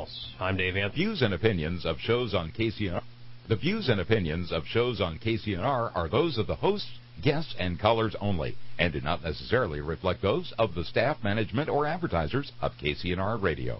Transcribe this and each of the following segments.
Pulse. I'm Dave Anthony. Views and opinions of shows on KCNR. The views and opinions of shows on KCNR are those of the hosts, guests, and callers only, and do not necessarily reflect those of the staff, management, or advertisers of KCNR Radio.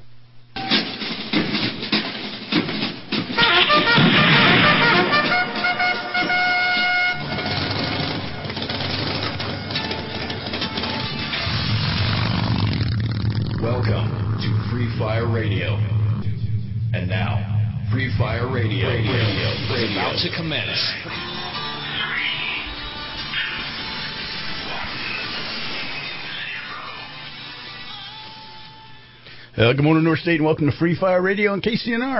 Welcome to Free Fire Radio. And now, Free Fire Radio is about to commence. Good morning, North State, and welcome to Free Fire Radio on KCNR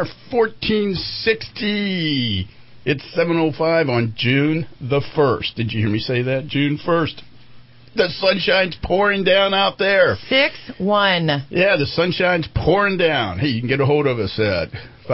1460. It's 7:05 on June the 1st. Did you hear me say that? June 1st. The sunshine's pouring down out there. 6-1. Yeah, the sunshine's pouring down. Hey, you can get a hold of us at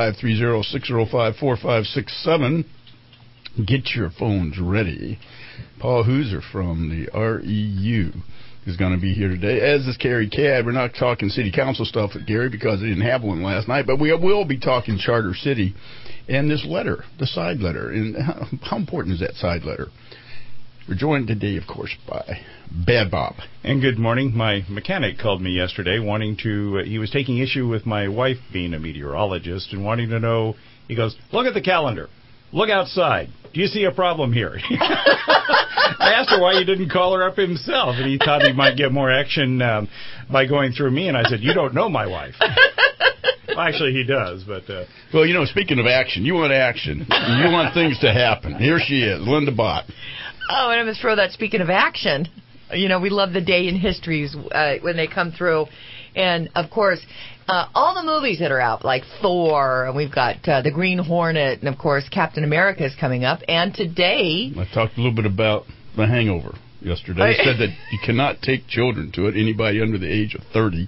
530-605-4567. Get your phones ready. Paul Hooser from the REU is going to be here today, as is Carrie Cadd. We're not talking city council stuff with Gary because they didn't have one last night, but we will be talking Charter City and this letter, the side letter. And how important is that side letter? We're joined today, of course, by Bad Bob. And good morning. My mechanic called me yesterday he was taking issue with my wife being a meteorologist and wanting to know, he goes, look at the calendar. Look outside. Do you see a problem here? I asked her why he didn't call her up himself, and he thought he might get more action by going through me, and I said, you don't know my wife. Well, actually, he does, but... Well, you know, speaking of action, you want action. You want things to happen. Here she is, Linda Bott. Oh, and I'm going to throw that, speaking of action, you know, we love the day in histories when they come through. And, of course, all the movies that are out, like Thor, and we've got The Green Hornet, and, of course, Captain America is coming up. And today... I talked a little bit about The Hangover yesterday. I said that you cannot take children to it, anybody under the age of 30.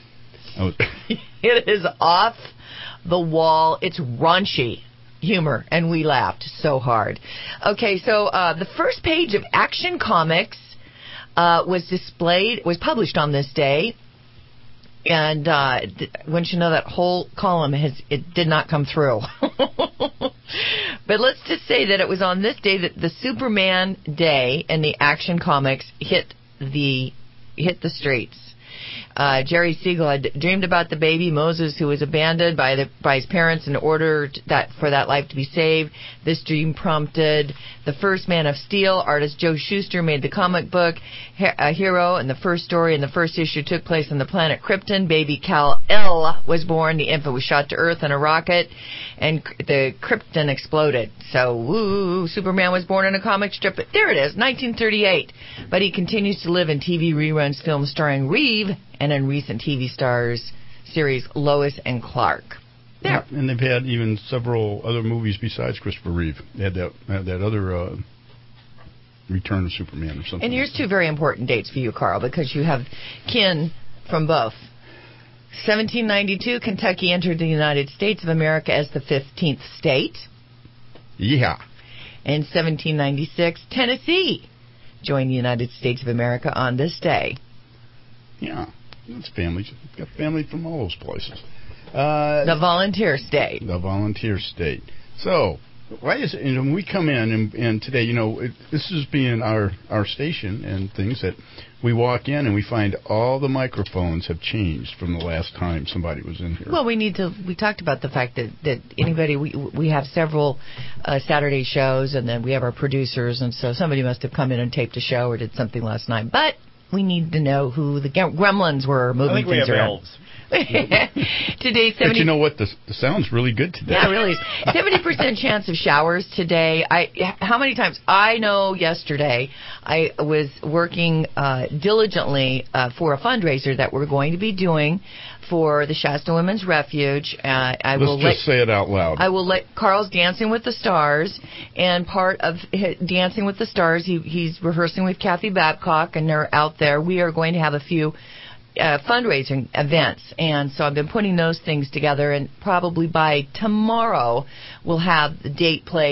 It is off the wall. It's raunchy humor, and we laughed so hard. Okay, so the first page of Action Comics was published on this day, and wouldn't you know, that whole column did not come through. But let's just say that it was on this day that the Superman Day and the Action Comics hit the streets. Jerry Siegel had dreamed about the baby Moses, who was abandoned by his parents in order for that life to be saved. This dream prompted the first Man of Steel. Artist Joe Shuster made the comic book a hero, and the first story in the first issue took place on the planet Krypton. Baby Kal-El was born. The infant was shot to Earth in a rocket, and the Krypton exploded. So, woo, Superman was born in a comic strip. But there it is, 1938. But he continues to live in TV reruns, films starring Reeve, and in recent TV series Lois and Clark. There. And they've had even several other movies besides Christopher Reeve. They had that other Return of Superman or something. And here's two very important dates for you, Carl, because you have kin from both. 1792, Kentucky entered the United States of America as the 15th state. Yeah. In 1796, Tennessee joined the United States of America on this day. Yeah. That's families. We've got family from all those places. The volunteer state. The volunteer state. So, why is it, when we come in and today, you know, this is being our station and things that we walk in and we find all the microphones have changed from the last time somebody was in here. Well, we talked about the fact that anybody, we have several Saturday shows, and then we have our producers, and so somebody must have come in and taped a show or did something last night. But we need to know who the gremlins were moving things around. Elves. Today, 70. But you know what? The sound's really good today. Yeah, it really is. 70% chance of showers today. How many times? I know yesterday I was working diligently for a fundraiser that we're going to be doing for the Shasta Women's Refuge. Let's just say it out loud. I will let Carl's Dancing with the Stars, and part of Dancing with the Stars, he's rehearsing with Kathy Babcock, and they're out there. We are going to have a few fundraising events, and so I've been putting those things together, and probably by tomorrow we'll have the date, place,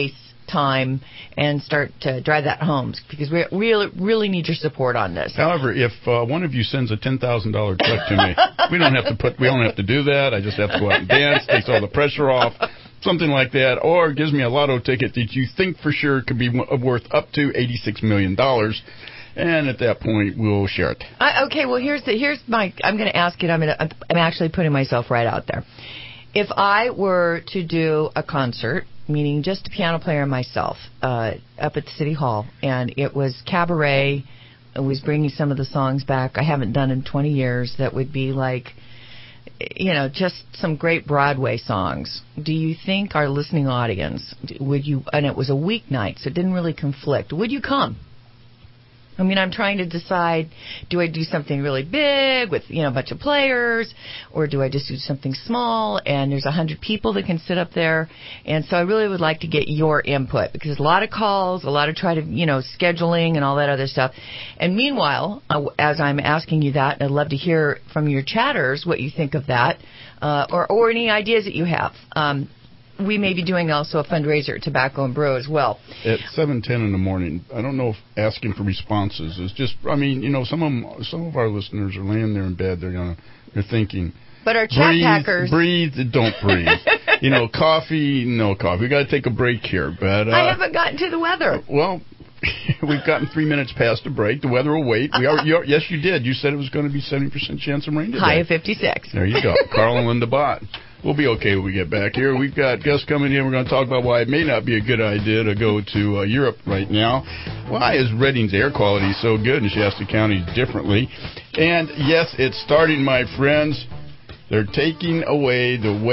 time and start to drive that home, because we really need your support on this. However, if one of you sends a $10,000 check to me, we don't have to do that. I just have to go out and dance, takes all the pressure off, something like that, or gives me a lotto ticket that you think for sure could be worth up to $86 million. And at that point, we'll share it. Okay, well, here's my. I'm going to ask it. I'm actually putting myself right out there. If I were to do a concert, meaning just a piano player and myself, up at the City Hall, and it was cabaret, I was bringing some of the songs back I haven't done in 20 years, that would be like, just some great Broadway songs. Do you think our listening audience would you? And it was a weeknight, so it didn't really conflict. Would you come? I mean, I'm trying to decide, do I do something really big with, a bunch of players, or do I just do something small and there's 100 people that can sit up there? And so I really would like to get your input, because there's a lot of calls, a lot of scheduling and all that other stuff. And meanwhile, as I'm asking you that, I'd love to hear from your chatters what you think of that, or any ideas that you have. We may be doing also a fundraiser at Tobacco and Brew as well. At 7:10 in the morning, I don't know if asking for responses is just. I mean, some of our listeners are laying there in bed. They're thinking. But our chat packers. Breathe, don't breathe. Coffee, no coffee. We got to take a break here. But I haven't gotten to the weather. Well, we've gotten 3 minutes past the break. The weather will wait. Yes, you did. You said it was going to be 70% chance of rain today. High of 56. There you go. Carl and Linda Bott. We'll be okay when we get back here. We've got guests coming in. We're going to talk about why it may not be a good idea to go to Europe right now. Why is Redding's air quality so good in Shasta County differently? And yes, it's starting, my friends. They're taking away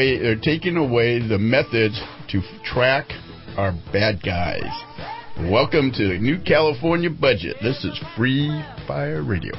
the methods to track our bad guys. Welcome to the New California Budget. This is Free Fire Radio.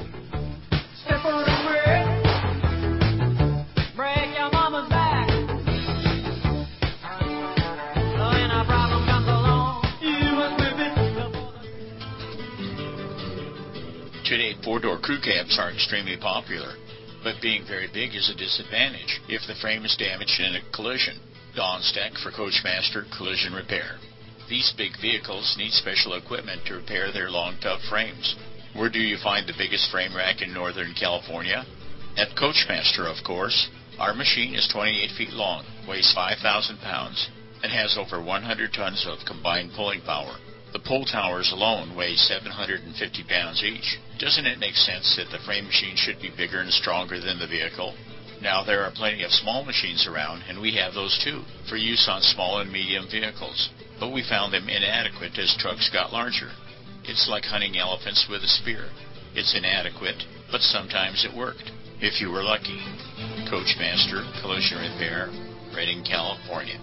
Today, four-door crew cabs are extremely popular, but being very big is a disadvantage if the frame is damaged in a collision. Dawn's Tech for Coachmaster Collision Repair. These big vehicles need special equipment to repair their long, tough frames. Where do you find the biggest frame rack in Northern California? At Coachmaster, of course. Our machine is 28 feet long, weighs 5,000 pounds, and has over 100 tons of combined pulling power. The pull towers alone weigh 750 pounds each. Doesn't it make sense that the frame machine should be bigger and stronger than the vehicle? Now, there are plenty of small machines around, and we have those too, for use on small and medium vehicles. But we found them inadequate as trucks got larger. It's like hunting elephants with a spear. It's inadequate, but sometimes it worked. If you were lucky. Coachmaster Collision Repair, Redding, California.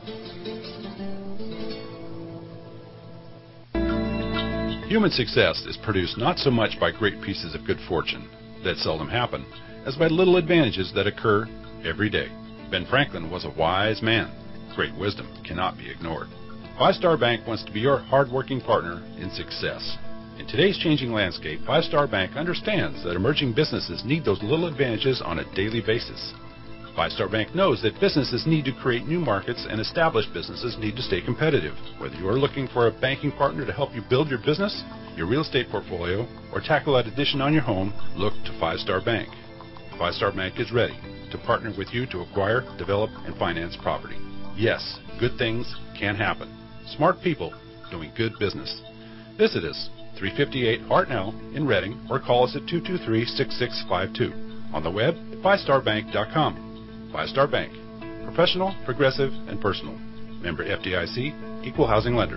Human success is produced not so much by great pieces of good fortune that seldom happen, as by little advantages that occur every day. Ben Franklin was a wise man. Great wisdom cannot be ignored. Five Star Bank wants to be your hard-working partner in success. In today's changing landscape, Five Star Bank understands that emerging businesses need those little advantages on a daily basis. Five Star Bank knows that businesses need to create new markets and established businesses need to stay competitive. Whether you are looking for a banking partner to help you build your business, your real estate portfolio, or tackle that addition on your home, look to Five Star Bank. Five Star Bank is ready to partner with you to acquire, develop, and finance property. Yes, good things can happen. Smart people doing good business. Visit us, 358 Hartnell in Redding, or call us at 223-6652. On the web at fivestarbank.com. Five Star Bank. Professional, progressive, and personal. Member FDIC, Equal Housing Lender.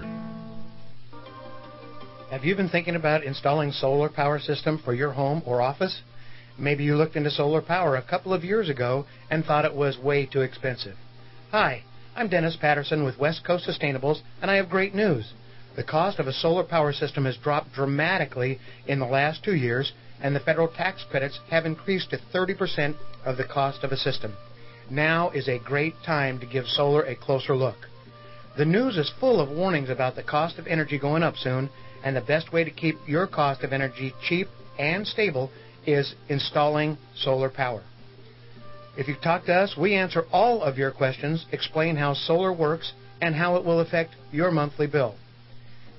Have you been thinking about installing solar power system for your home or office? Maybe you looked into solar power a couple of years ago and thought it was way too expensive. Hi, I'm Dennis Patterson with West Coast Sustainables, and I have great news. The cost of a solar power system has dropped dramatically in the last 2 years, and the federal tax credits have increased to 30% of the cost of a system. Now is a great time to give solar a closer look. The news is full of warnings about the cost of energy going up soon, and the best way to keep your cost of energy cheap and stable is installing solar power. If you talk to us, we answer all of your questions, explain how solar works, and how it will affect your monthly bill.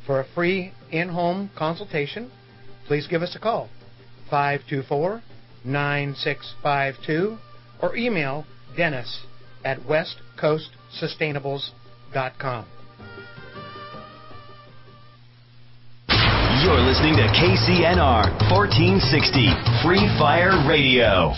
For a free in-home consultation, please give us a call, 524-9652, or email Dennis at westcoastsustainables.com. You're listening to KCNR 1460 Free Fire Radio.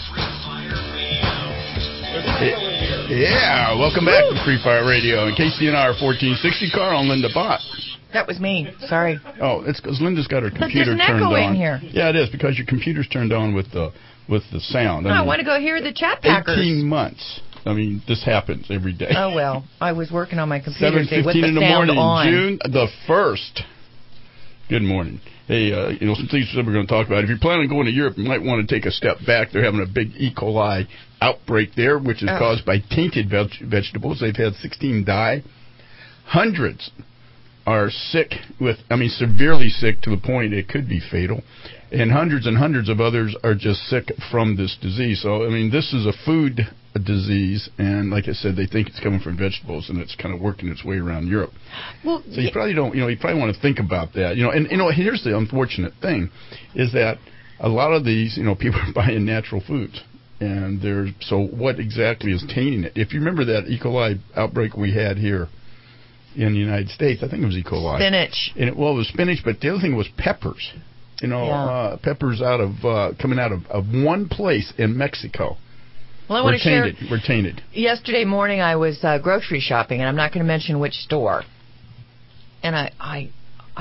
Yeah, welcome back to Free Fire Radio and KCNR 1460. Carl and Linda Bott. That was me. Sorry. Oh, it's because Linda's got her computer turned turned on. in here. Yeah, it is because your computer's turned on with the sound. I want to go hear the chat packers. 18 months. I mean, this happens every day. Oh well, I was working on my computer today 7:15 with the in the sound morning, on. June the 1st. Good morning. Hey, some things that we're going to talk about. If you're planning on going to Europe, you might want to take a step back. They're having a big E. coli outbreak there, which is caused by tainted vegetables. They've had 16 die. Hundreds are sick severely sick to the point it could be fatal. And hundreds of others are just sick from this disease. So, I mean, this is a food disease, and like I said, they think it's coming from vegetables, and it's kind of working its way around Europe. Well, so you probably don't, you probably want to think about that. And here's the unfortunate thing, is that a lot of these, people are buying natural foods, and so what exactly is tainting it? If you remember that E. coli outbreak we had here in the United States, I think it was E. coli. Spinach. And it was spinach, but the other thing was peppers. Peppers coming out of one place in Mexico. Well, I want to share. We're tainted. Yesterday morning, I was grocery shopping, and I'm not going to mention which store. And I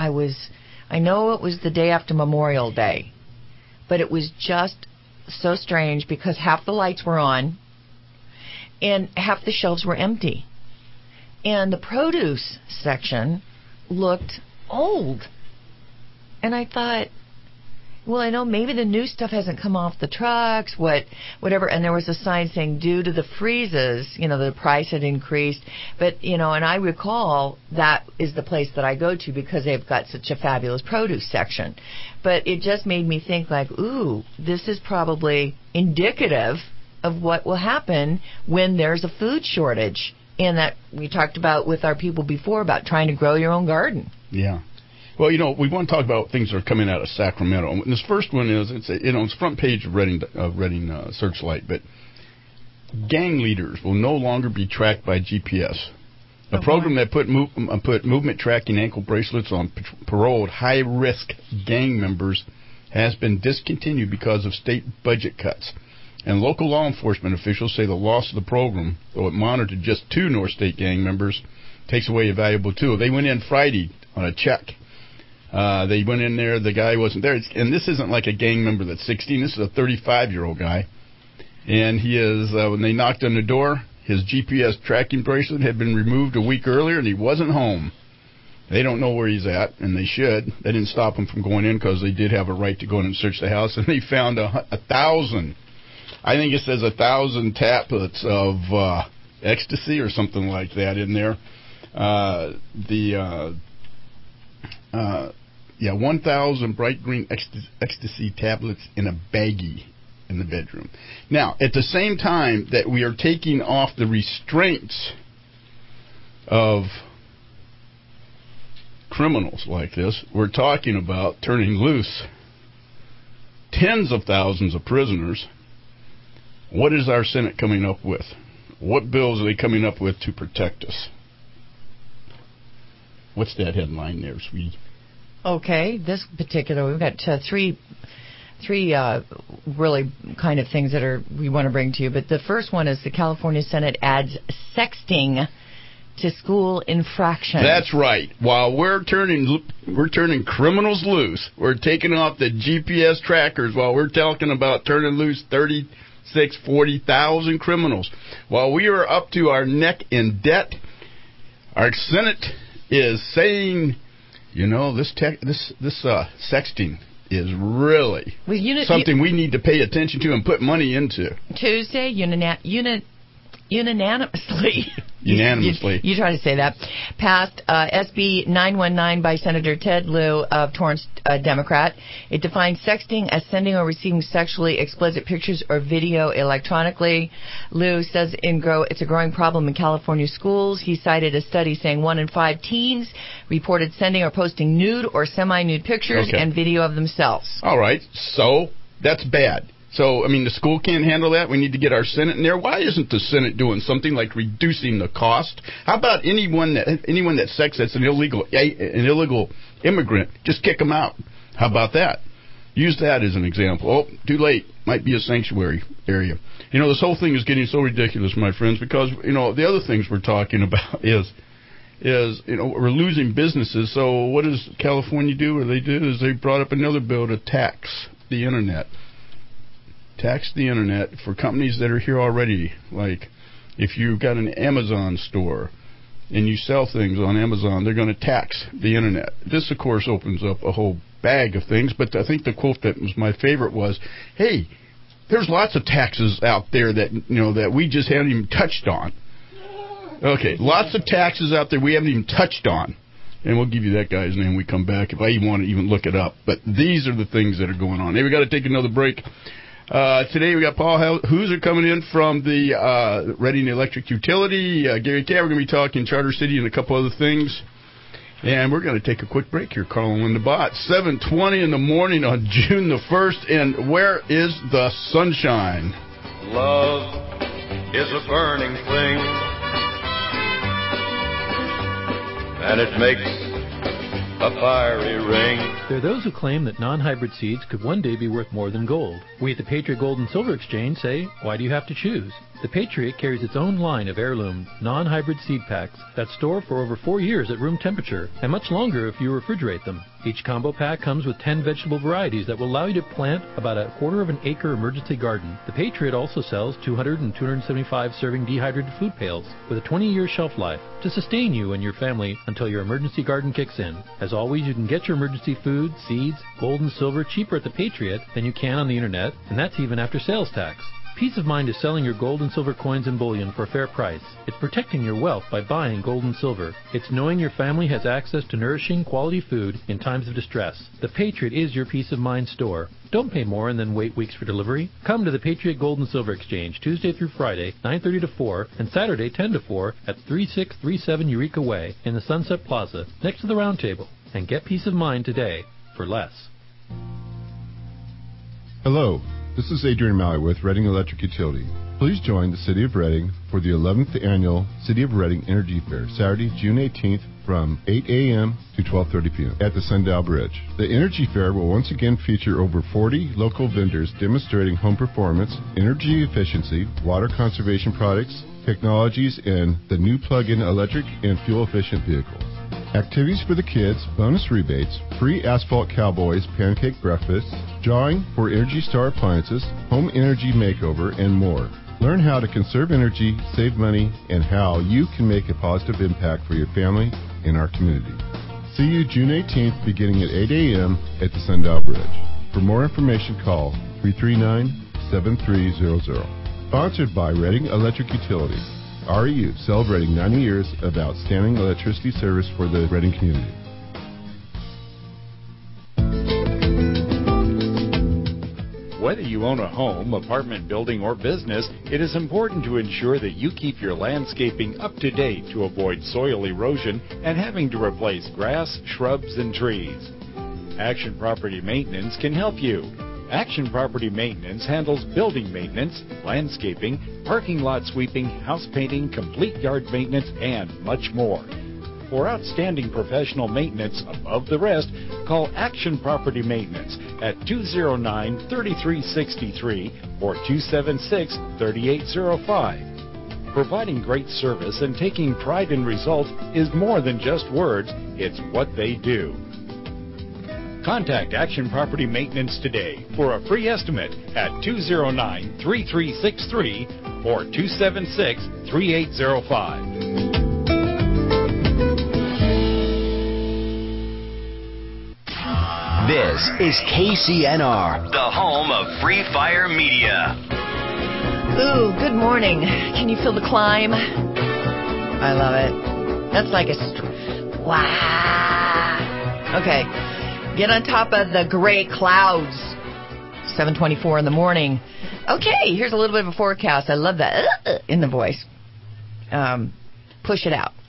know it was the day after Memorial Day, but it was just so strange because half the lights were on, and half the shelves were empty, and the produce section looked old, and I thought, well, I know maybe the new stuff hasn't come off the trucks, whatever. And there was a sign saying due to the freezes, the price had increased. But, and I recall that is the place that I go to because they've got such a fabulous produce section. But it just made me think like, ooh, this is probably indicative of what will happen when there's a food shortage. And that we talked about with our people before about trying to grow your own garden. Yeah. Well, we want to talk about things that are coming out of Sacramento. And this first one is, it's front page of Reading Searchlight, but gang leaders will no longer be tracked by GPS. A program that put movement tracking ankle bracelets on paroled high-risk gang members has been discontinued because of state budget cuts. And local law enforcement officials say the loss of the program, though it monitored just 2 North State gang members, takes away a valuable tool. They went in Friday on a check. They went in there, the guy wasn't there. And this isn't like a gang member that's 16. This is a 35-year-old guy. And he is, when they knocked on the door, his GPS tracking bracelet had been removed a week earlier, and he wasn't home. They don't know where he's at, and they should. They didn't stop him from going in because they did have a right to go in and search the house. And they found 1,000, I think it says 1,000 tablets of ecstasy or something like that in there. 1,000 bright green ecstasy tablets in a baggie in the bedroom. Now, at the same time that we are taking off the restraints of criminals like this, we're talking about turning loose tens of thousands of prisoners. What is our Senate coming up with? What bills are they coming up with to protect us? What's that headline there, sweetie? Okay, this particular, we've got three really kind of things that we want to bring to you. But the first one is the California Senate adds sexting to school infractions. That's right. While we're turning criminals loose, we're taking off the GPS trackers while we're talking about turning loose 40,000 criminals. While we are up to our neck in debt, our Senate is saying, this sexting is really something we need to pay attention to and put money into. Tuesday, unanimously, unanimously. You try to say that. Passed SB 919 by Senator Ted Lieu of Torrance, Democrat. It defines sexting as sending or receiving sexually explicit pictures or video electronically. Lieu says it's a growing problem in California schools. He cited a study saying 1 in 5 teens reported sending or posting nude or semi-nude pictures and video of themselves. All right, so that's bad. So, I mean, the school can't handle that. We need to get our Senate in there. Why isn't the Senate doing something like reducing the cost? How about anyone that sex that's an illegal immigrant, just kick them out? How about that? Use that as an example. Oh, too late. Might be a sanctuary area. This whole thing is getting so ridiculous, my friends, because, the other things we're talking about is we're losing businesses. So what does California do? What they do is they brought up another bill to tax the Internet. Tax the Internet for companies that are here already. Like, if you've got an Amazon store and you sell things on Amazon, they're going to tax the Internet. This, of course, opens up a whole bag of things, but I think the quote that was my favorite was, hey, there's lots of taxes out there that, that we just haven't even touched on. Okay, lots of taxes out there we haven't even touched on. And we'll give you that guy's name when we come back if I even want to even look it up. But these are the things that are going on. Hey, we got to take another break. Today we got Paul Hooser coming in from the Reading Electric Utility. Gary Cabb, we're going to be talking Charter City and a couple other things. And we're going to take a quick break here. Carl and Linda Bott, 7:20 in the morning on June the 1st. And where is the sunshine? Love is a burning thing, and it makes a fiery ring. There are those who claim that non-hybrid seeds could one day be worth more than gold. We at the Patriot Gold and Silver Exchange say, why do you have to choose? The Patriot carries its own line of heirloom, non-hybrid seed packs that store for over 4 years at room temperature, and much longer if you refrigerate them. Each combo pack comes with 10 vegetable varieties that will allow you to plant about a quarter of an acre emergency garden. The Patriot also sells 200 and 275 serving dehydrated food pails with a 20-year shelf life to sustain you and your family until your emergency garden kicks in. As always, you can get your emergency food, seeds, gold and silver cheaper at the Patriot than you can on the internet, and that's even after sales tax. Peace of mind is selling your gold and silver coins and bullion for a fair price. It's protecting your wealth by buying gold and silver. It's knowing your family has access to nourishing, quality food in times of distress. The Patriot is your peace of mind store. Don't pay more and then wait weeks for delivery. Come to the Patriot Gold and Silver Exchange Tuesday through Friday, 9:30 to 4, and Saturday 10 to 4 at 3637 Eureka Way in the Sunset Plaza, next to the Round Table. And get peace of mind today for less. Hello. This is Adrian Malley with Reading Electric Utility. Please join the City of Reading for the 11th Annual City of Reading Energy Fair, Saturday, June 18th from 8 a.m. to 12:30 p.m. at the Sundial Bridge. The Energy Fair will once again feature over 40 local vendors demonstrating home performance, energy efficiency, water conservation products, technologies, and the new plug-in electric and fuel-efficient vehicles. Activities for the kids, bonus rebates, free Asphalt Cowboys pancake breakfasts, drawing for Energy Star appliances, home energy makeover, and more. Learn how to conserve energy, save money, and how you can make a positive impact for your family and our community. See you June 18th beginning at 8 a.m. at the Sundial Bridge. For more information, call 339-7300. Sponsored by Reading Electric Utility. REU, celebrating 90 years of outstanding electricity service for the Reading community. Whether you own a home, apartment building, or business, it is important to ensure that you keep your landscaping up to date to avoid soil erosion and having to replace grass, shrubs, and trees. Action Property Maintenance can help you. Action Property Maintenance handles building maintenance, landscaping, parking lot sweeping, house painting, complete yard maintenance, and much more. For outstanding professional maintenance above the rest, call Action Property Maintenance at 209-3363 or 276-3805. Providing great service and taking pride in results is more than just words, it's what they do. Contact Action Property Maintenance today for a free estimate at 209-3363 or 276-3805. This is KCNR, the home of Free Fire Media. Ooh, good morning. Can you feel the climb? I love it. That's like a... Wow. Okay. Get on top of the gray clouds. 7:24 in the morning. Okay, here's a little bit of a forecast. I love that in the voice. Push it out.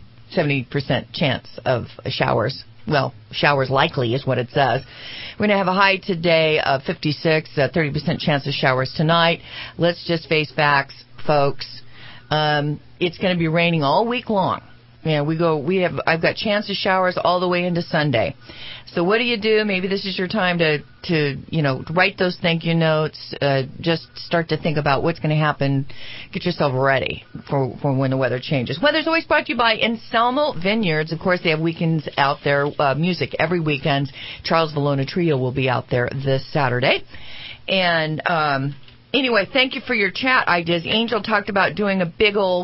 70% chance of showers. Well, showers likely is what it says. We're going to have a high today of 56, 30% chance of showers tonight. Let's just face facts, folks. It's going to be raining all week long. Yeah, I've got chance of showers all the way into Sunday. So what do? Maybe this is your time to write those thank you notes. Just start to think about what's going to happen. Get yourself ready for when the weather changes. Weather's always brought to you by Anselmo Vineyards. Of course, they have weekends out there, music every weekend. Charles Valona Trio will be out there this Saturday. And anyway, thank you for your chat ideas. Angel talked about doing a big old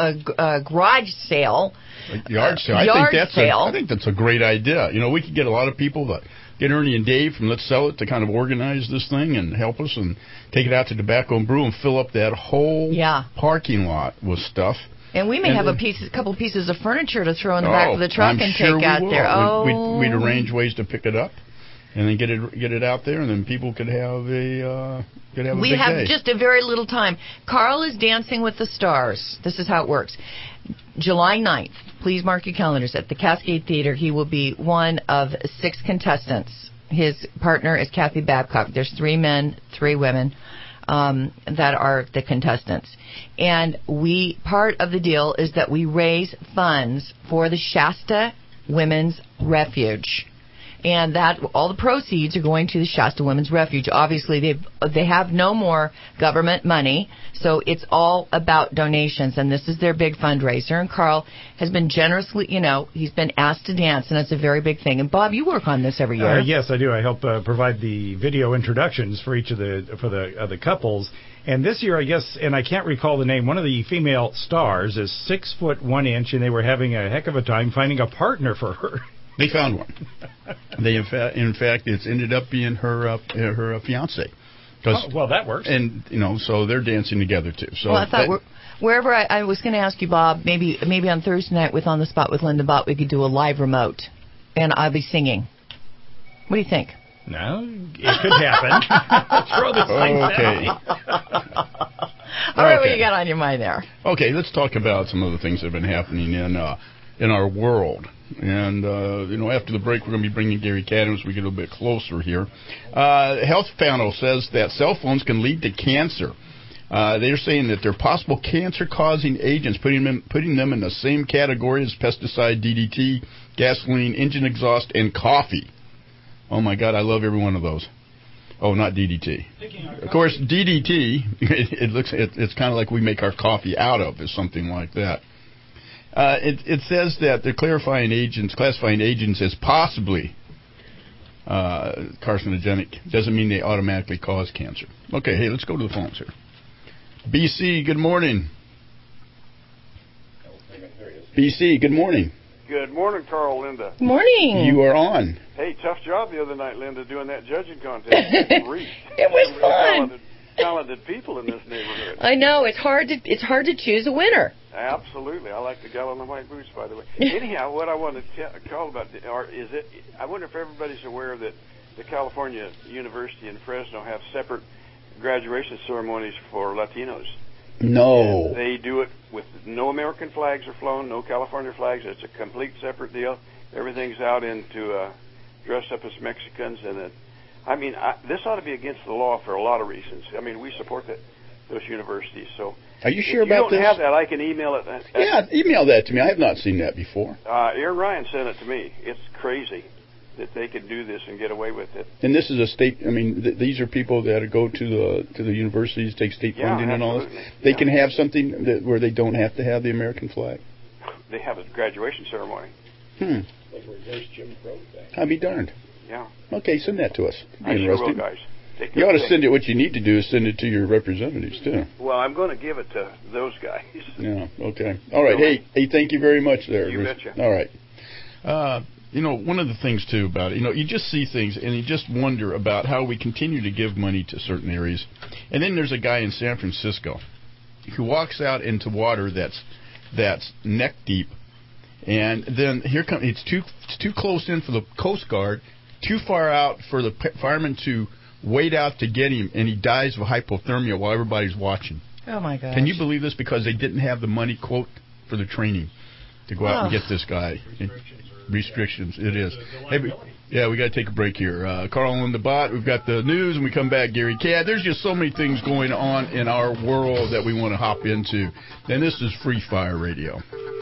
garage sale. Yard sale. I think that's a great idea. We could get a lot of people to get Ernie and Dave from Let's Sell It to kind of organize this thing and help us and take it out to Tobacco and Brew and fill up that whole parking lot with stuff. And we may have a couple pieces of furniture to throw in the back of the truck and take out there. We'd arrange ways to pick it up. And then get it out there, and then people could have a big day. We have just a very little time. Carl is Dancing with the Stars. This is how it works. July 9th, please mark your calendars. At the Cascade Theater, he will be one of 6 contestants. His partner is Kathy Babcock. There's 3 men, 3 women that are the contestants. And part of the deal is that we raise funds for the Shasta Women's Refuge. And that all the proceeds are going to the Shasta Women's Refuge. Obviously, they have no more government money, so it's all about donations. And this is their big fundraiser. And Carl has been generously, he's been asked to dance, and it's a very big thing. And Bob, you work on this every year. Yes, I do. I help provide the video introductions for each of the couples. And this year, I guess, and I can't recall the name, one of the female stars is 6 foot 1 inch, and they were having a heck of a time finding a partner for her. They found one. They in fact, it's ended up being her fiance. Well, that works. And so they're dancing together too. So I thought wherever I was going to ask you, Bob, maybe on Thursday night with On the Spot with Linda Bott, we could do a live remote, and I'll be singing. What do you think? No, it could happen. Throw this thing down. All right, what you got on your mind there? Okay, let's talk about some of the things that have been happening in our world. And, after the break, we're going to be bringing Gary Cadams. We get a little bit closer here. Health panel says that cell phones can lead to cancer. They're saying that they're possible cancer-causing agents, putting them in the same category as pesticide, DDT, gasoline, engine exhaust, and coffee. Oh, my God, I love every one of those. Oh, not DDT. Of course, DDT, it's kind of like we make our coffee out of, is something like that. It says that they're classifying agents as possibly carcinogenic. Doesn't mean they automatically cause cancer. Okay, hey, let's go to the phones here. BC, good morning. BC, good morning. Good morning, Carl, Linda. Good morning. You are on. Hey, tough job the other night, Linda, doing that judging contest. It was fun. Talented people in this neighborhood. I know, it's hard to choose a winner. Absolutely. I like the gal in the white boots, by the way. Anyhow, what I want to call about I wonder if everybody's aware that the California University in Fresno have separate graduation ceremonies for Latinos. No. And they do it with no American flags are flown, no California flags. It's a complete separate deal. Everything's out into dressed up as Mexicans, and this ought to be against the law for a lot of reasons. I mean, we support those universities. So, are you sure about this? If you don't have that, I can email it. Yeah, email that to me. I have not seen that before. Aaron Ryan sent it to me. It's crazy that they could do this and get away with it. And this is a state. I mean, these are people that go to the universities, take state funding and all this. They can have something where they don't have to have the American flag. They have a graduation ceremony. Like reverse Jim Crow thing. I'd be darned. Yeah. Okay, send that to us. I sure will, guys. You ought to send it. What you need to do is send it to your representatives too. Well, I'm going to give it to those guys. Yeah. Okay. All right. Hey, thank you very much there. You betcha. All right. One of the things too about it, you just see things and you just wonder about how we continue to give money to certain areas, and then there's a guy in San Francisco who walks out into water that's that's neck deep. And then here comes, it's too close in for the Coast Guard, too far out for the firemen to wade out to get him, and he dies of hypothermia while everybody's watching. Oh, my gosh. Can you believe this? Because they didn't have the money, quote, for the training to go out and get this guy. Restrictions, it is. Hey, we got to take a break here. Carl on the bot, we've got the news, and we come back, Gary Cadd. There's just so many things going on in our world that we want to hop into. And this is Free Fire Radio.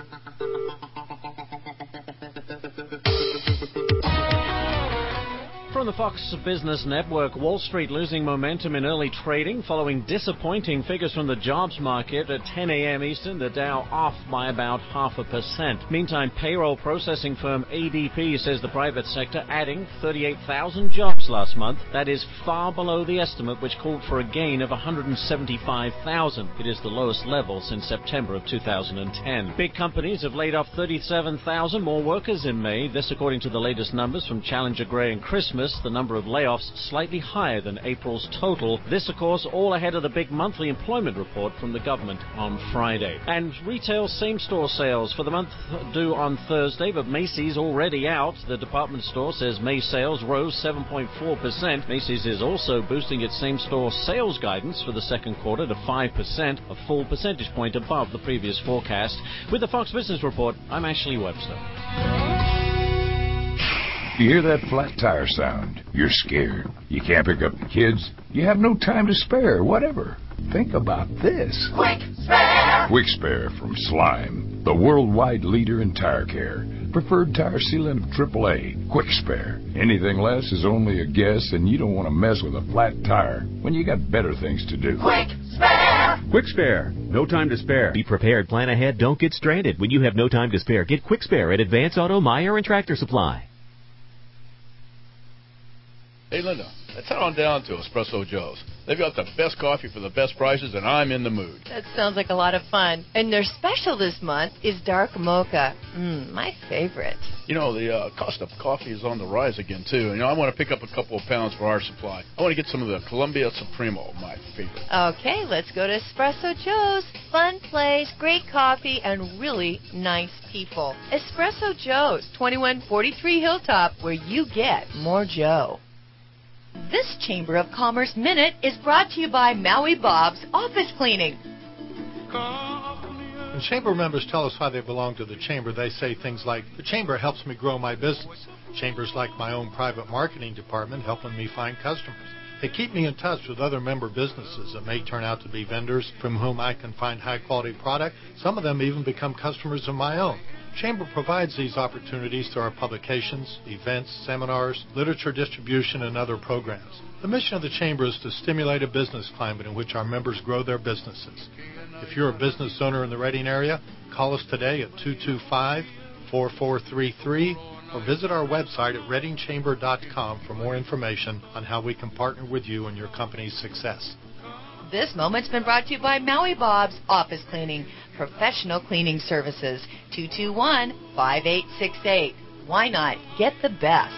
From the Fox Business Network, Wall Street losing momentum in early trading following disappointing figures from the jobs market at 10 a.m. Eastern. The Dow off by about 0.5%. Meantime, payroll processing firm ADP says the private sector adding 38,000 jobs last month. That is far below the estimate, which called for a gain of 175,000. It is the lowest level since September of 2010. Big companies have laid off 37,000 more workers in May. This according to the latest numbers from Challenger Gray and Christmas. The number of layoffs slightly higher than April's total. This, of course, all ahead of the big monthly employment report from the government on Friday. And retail same-store sales for the month due on Thursday, but Macy's already out. The department store says May sales rose 7.4%. Macy's is also boosting its same-store sales guidance for the second quarter to 5%, a full percentage point above the previous forecast. With the Fox Business Report, I'm Ashley Webster. You hear that flat tire sound? You're scared. You can't pick up the kids. You have no time to spare, whatever. Think about this. Quick Spare! Quick Spare from Slime, the worldwide leader in tire care. Preferred tire sealant of AAA. Quick Spare. Anything less is only a guess, and you don't want to mess with a flat tire when you got better things to do. Quick Spare! Quick Spare. No time to spare. Be prepared. Plan ahead. Don't get stranded. When you have no time to spare, get Quick Spare at Advance Auto, Meyer, and Tractor Supply. Hey, Linda, let's head on down to Espresso Joe's. They've got the best coffee for the best prices, and I'm in the mood. That sounds like a lot of fun. And their special this month is Dark Mocha. My favorite. You know, the cost of coffee is on the rise again, too. You know, I want to pick up a couple of pounds for our supply. I want to get some of the Columbia Supremo, my favorite. Okay, let's go to Espresso Joe's. Fun place, great coffee, and really nice people. Espresso Joe's, 2143 Hilltop, where you get more Joe. This Chamber of Commerce Minute is brought to you by Maui Bob's Office Cleaning. When Chamber members tell us why they belong to the Chamber, they say things like, the Chamber helps me grow my business. Chamber's like my own private marketing department helping me find customers. They keep me in touch with other member businesses that may turn out to be vendors from whom I can find high-quality product. Some of them even become customers of my own. Chamber provides these opportunities through our publications, events, seminars, literature distribution, and other programs. The mission of the Chamber is to stimulate a business climate in which our members grow their businesses. If you're a business owner in the Reading area, call us today at 225-4433 or visit our website at readingchamber.com for more information on how we can partner with you in your company's success. This moment's been brought to you by Maui Bob's Office Cleaning, professional cleaning services, 221-5868. Why not get the best?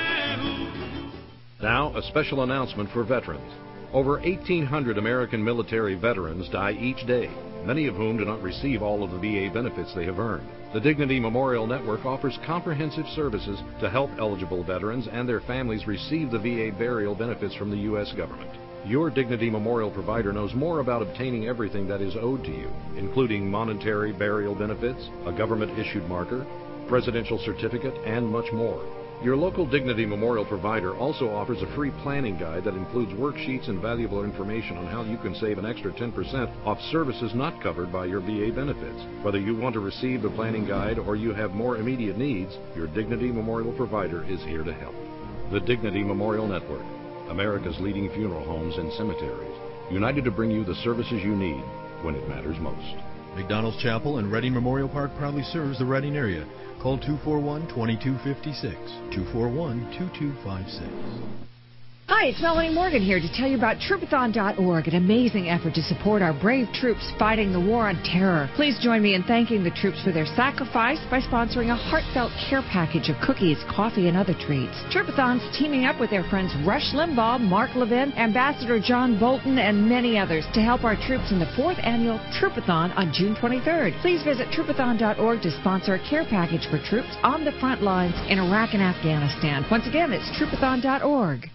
Now, a special announcement for veterans. Over 1,800 American military veterans die each day, many of whom do not receive all of the VA benefits they have earned. The Dignity Memorial Network offers comprehensive services to help eligible veterans and their families receive the VA burial benefits from the U.S. government. Your Dignity Memorial provider knows more about obtaining everything that is owed to you, including monetary burial benefits, a government-issued marker, presidential certificate, and much more. Your local Dignity Memorial provider also offers a free planning guide that includes worksheets and valuable information on how you can save an extra 10% off services not covered by your VA benefits. Whether you want to receive the planning guide or you have more immediate needs, your Dignity Memorial provider is here to help. The Dignity Memorial Network, America's leading funeral homes and cemeteries, united to bring you the services you need when it matters most. McDonald's Chapel and Reading Memorial Park proudly serves the Reading area. Call 241-2256, 241-2256. Hi, it's Melanie Morgan here to tell you about Troopathon.org, an amazing effort to support our brave troops fighting the war on terror. Please join me in thanking the troops for their sacrifice by sponsoring a heartfelt care package of cookies, coffee, and other treats. Troopathon's teaming up with their friends Rush Limbaugh, Mark Levin, Ambassador John Bolton, and many others to help our troops in the 4th annual Troopathon on June 23rd. Please visit Troopathon.org to sponsor a care package for troops on the front lines in Iraq and Afghanistan. Once again, it's Troopathon.org.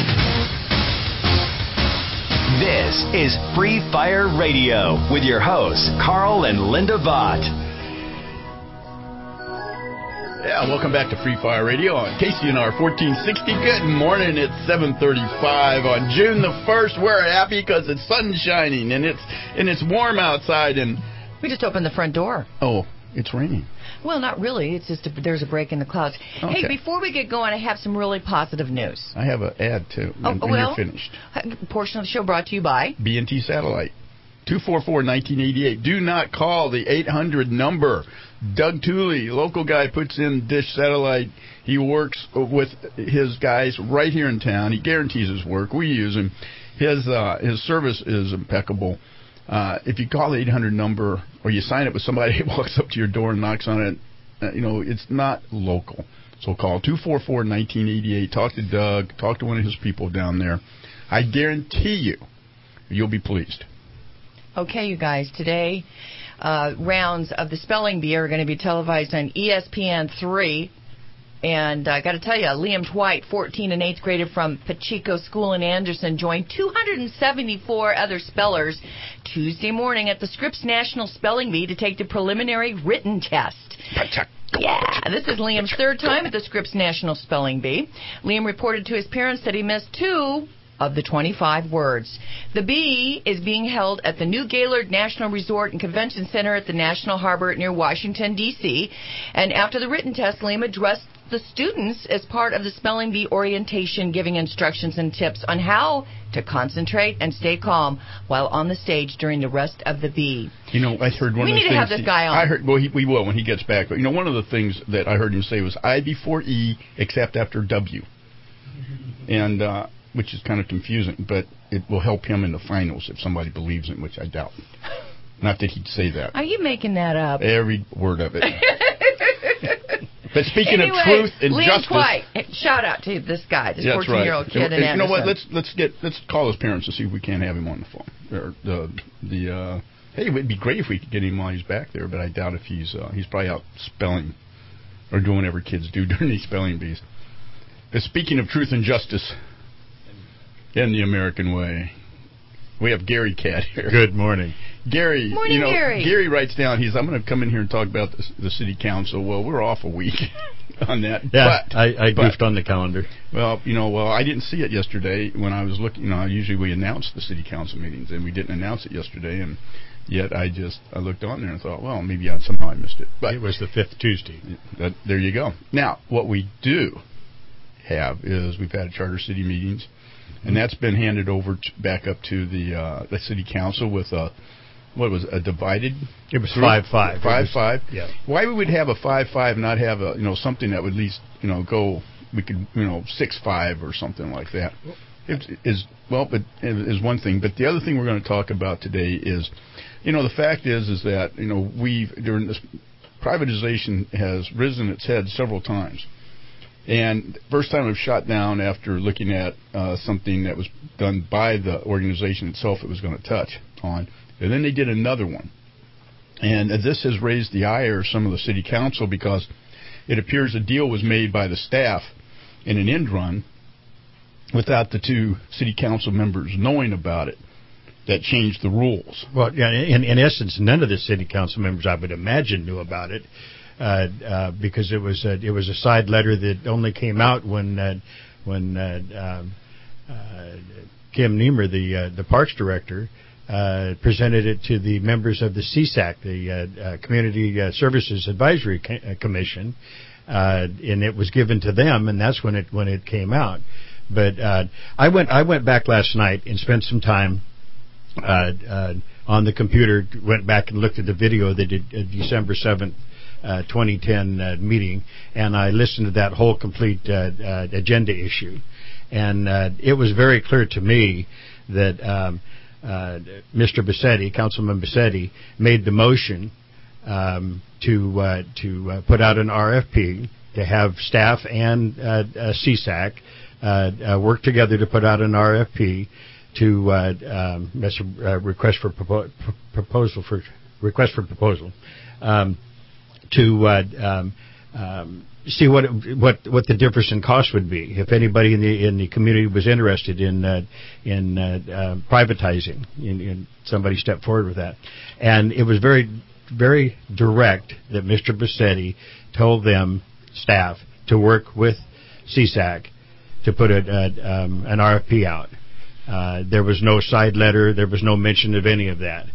This is Free Fire Radio with your hosts, Carl and Linda Vaught. Yeah, welcome back to Free Fire Radio on KCNR 1460. Good morning. It's 7:35 on June the 1st. We're happy because it's sun shining and it's warm outside. And we just opened the front door. Oh, it's raining. Well, not really. It's just there's a break in the clouds. Okay. Hey, before we get going, I have some really positive news. I have an ad, too, when you're finished. A portion of the show brought to you by B&T Satellite. 244-1988. Do not call the 800 number. Doug Tooley, local guy, puts in Dish Satellite. He works with his guys right here in town. He guarantees his work. We use him. His service is impeccable. If you call the 800 number or you sign up with somebody who walks up to your door and knocks on it, it's not local. So call 244-1988. Talk to Doug. Talk to one of his people down there. I guarantee you'll be pleased. Okay, you guys. Today, rounds of the Spelling Bee are going to be televised on ESPN3. And I got to tell you, Liam Dwight, 14 and 8th grader from Pacheco School in Anderson, joined 274 other spellers Tuesday morning at the Scripps National Spelling Bee to take the preliminary written test. Yeah, this is Liam's third time at the Scripps National Spelling Bee. Liam reported to his parents that he missed 2 of the 25 words. The bee is being held at the New Gaylord National Resort and Convention Center at the National Harbor near Washington, D.C. And after the written test, Liam addressed the students as part of the Spelling Bee orientation, giving instructions and tips on how to concentrate and stay calm while on the stage during the rest of the bee. I heard one of the things... We need to have this guy on. I heard, well, we will when he gets back. But, one of the things that I heard him say was I before E except after W. And, which is kind of confusing, but it will help him in the finals if somebody believes him, which I doubt. Not that he'd say that. Are you making that up? Every word of it. But speaking of truth and Liam justice, Dwight, shout out to this guy, this 14-year-old kid in Anderson. You know what? Let's call his parents to see if we can't have him on the phone. Hey, it'd be great if we could get him while he's back there, but I doubt if he's probably out spelling or doing whatever kids do during these spelling bees. But speaking of truth and justice in the American way, we have Gary Cat here. Good morning. Gary, morning, Gary. Gary writes down, I'm going to come in here and talk about the city council. Well, we're off a week on that. Yeah, but I goofed on the calendar. Well, I didn't see it yesterday when I was looking. Usually we announce the city council meetings, and we didn't announce it yesterday, and yet I looked on there and thought, well, maybe somehow I missed it. But it was the 5th Tuesday. There you go. Now, what we do have is we've had charter city meetings, and that's been handed over back up to the city council with a divided? It was 5-5. 5-5. Yeah. Why we would have a 5-5, not have something that would at least go? We could 6-5 or something like that. But it is one thing. But the other thing we're going to talk about today is, the fact is that during this privatization has risen its head several times. And first time it was shot down after looking at something that was done by the organization itself it was going to touch on. And then they did another one. And this has raised the ire of some of the city council because it appears a deal was made by the staff in an end run without the 2 city council members knowing about it that changed the rules. Well, yeah, in essence, none of the city council members, I would imagine, knew about it. Because it was a side letter that only came out when Kim Niemer, the parks director, presented it to the members of the CSAC, the Community Services Advisory Commission, and it was given to them, and that's when it came out. But I went back last night and spent some time on the computer. Went back and looked at the video they did December 7th. 2010 meeting, and I listened to that whole complete agenda issue. And it was very clear to me that Mr. Bassetti, Councilman Bassetti, made the motion to put out an RFP, to have staff and CSAC work together to put out an RFP to request for proposal to see what the difference in cost would be if anybody in the community was interested in privatizing. In somebody stepped forward with that, and it was very, very direct that Mr. Bassetti told them, staff, to work with CSAC to put an RFP out. There was no side letter. There was no mention of any of that.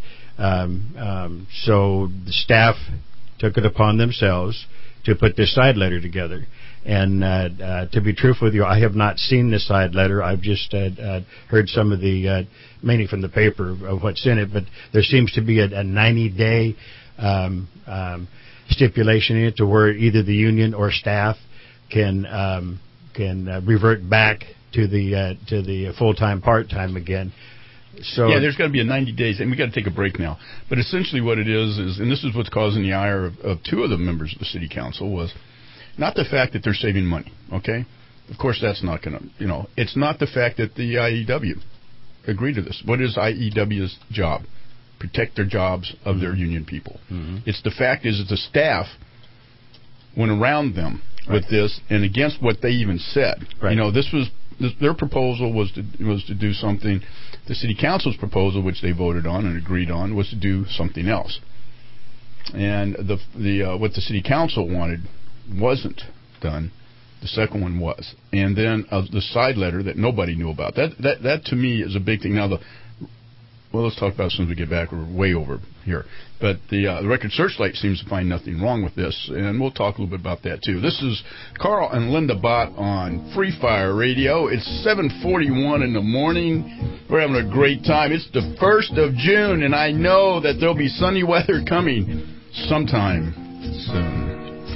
So the staff took it upon themselves to put this side letter together. And to be truthful with you, I have not seen this side letter. I've just heard some of the, mainly from the paper, of what's in it. But there seems to be a 90-day stipulation in it to where either the union or staff can revert back to the full-time, part-time again. So yeah, there's got to be a 90 days, and we got to take a break now. But essentially what it is, and this is what's causing the ire of two of the members of the city council, was not the fact that they're saving money, okay? Of course that's not going to, it's not the fact that the IEW agreed to this. What is IEW's job? Protect their jobs of their union people. Mm-hmm. It's the fact is that the staff went around them with this and against what they even said. Right. Their proposal was to do something. The city council's proposal, which they voted on and agreed on, was to do something else. And what the city council wanted wasn't done. The second one was. And then the side letter that nobody knew about. That to me is a big thing. Now let's talk about it as soon as we get back. We're way over here. But the Record Searchlight seems to find nothing wrong with this, and we'll talk a little bit about that, too. This is Carl and Linda Bott on Free Fire Radio. It's 7:41 in the morning. We're having a great time. It's the 1st of June, and I know that there'll be sunny weather coming sometime soon.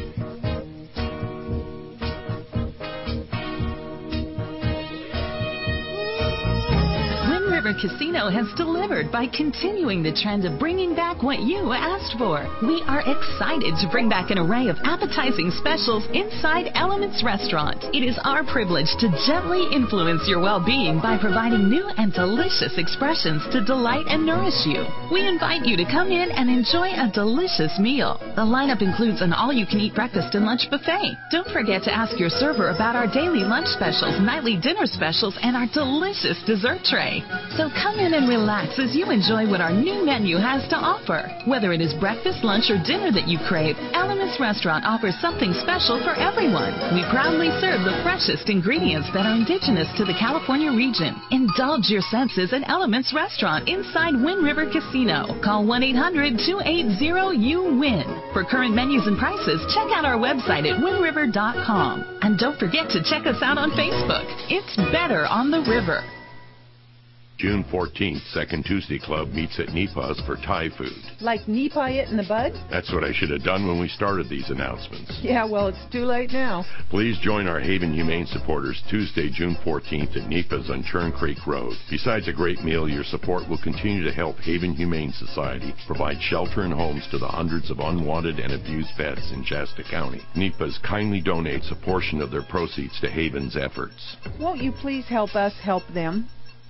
Casino has delivered by continuing the trend of bringing back what you asked for. We are excited to bring back an array of appetizing specials inside Elements Restaurant. It is our privilege to gently influence your well-being by providing new and delicious expressions to delight and nourish you. We invite you to come in and enjoy a delicious meal. The lineup includes an all-you-can-eat breakfast and lunch buffet. Don't forget to ask your server about our daily lunch specials, nightly dinner specials, and our delicious dessert tray. So come in and relax as you enjoy what our new menu has to offer. Whether it is breakfast, lunch, or dinner that you crave, Elements Restaurant offers something special for everyone. We proudly serve the freshest ingredients that are indigenous to the California region. Indulge your senses at Elements Restaurant inside Wind River Casino. Call 1-800-280-YOU-WIN. For current menus and prices, check out our website at windriver.com. And don't forget to check us out on Facebook. It's better on the river. June 14th, Second Tuesday Club meets at Nipa's for Thai food. Like Nipa it in the bud? That's what I should have done when we started these announcements. Yeah, well, it's too late now. Please join our Haven Humane supporters Tuesday, June 14th at Nipa's on Churn Creek Road. Besides a great meal, your support will continue to help Haven Humane Society provide shelter and homes to the hundreds of unwanted and abused pets in Shasta County. Nipa's kindly donates a portion of their proceeds to Haven's efforts. Won't you please help us help them?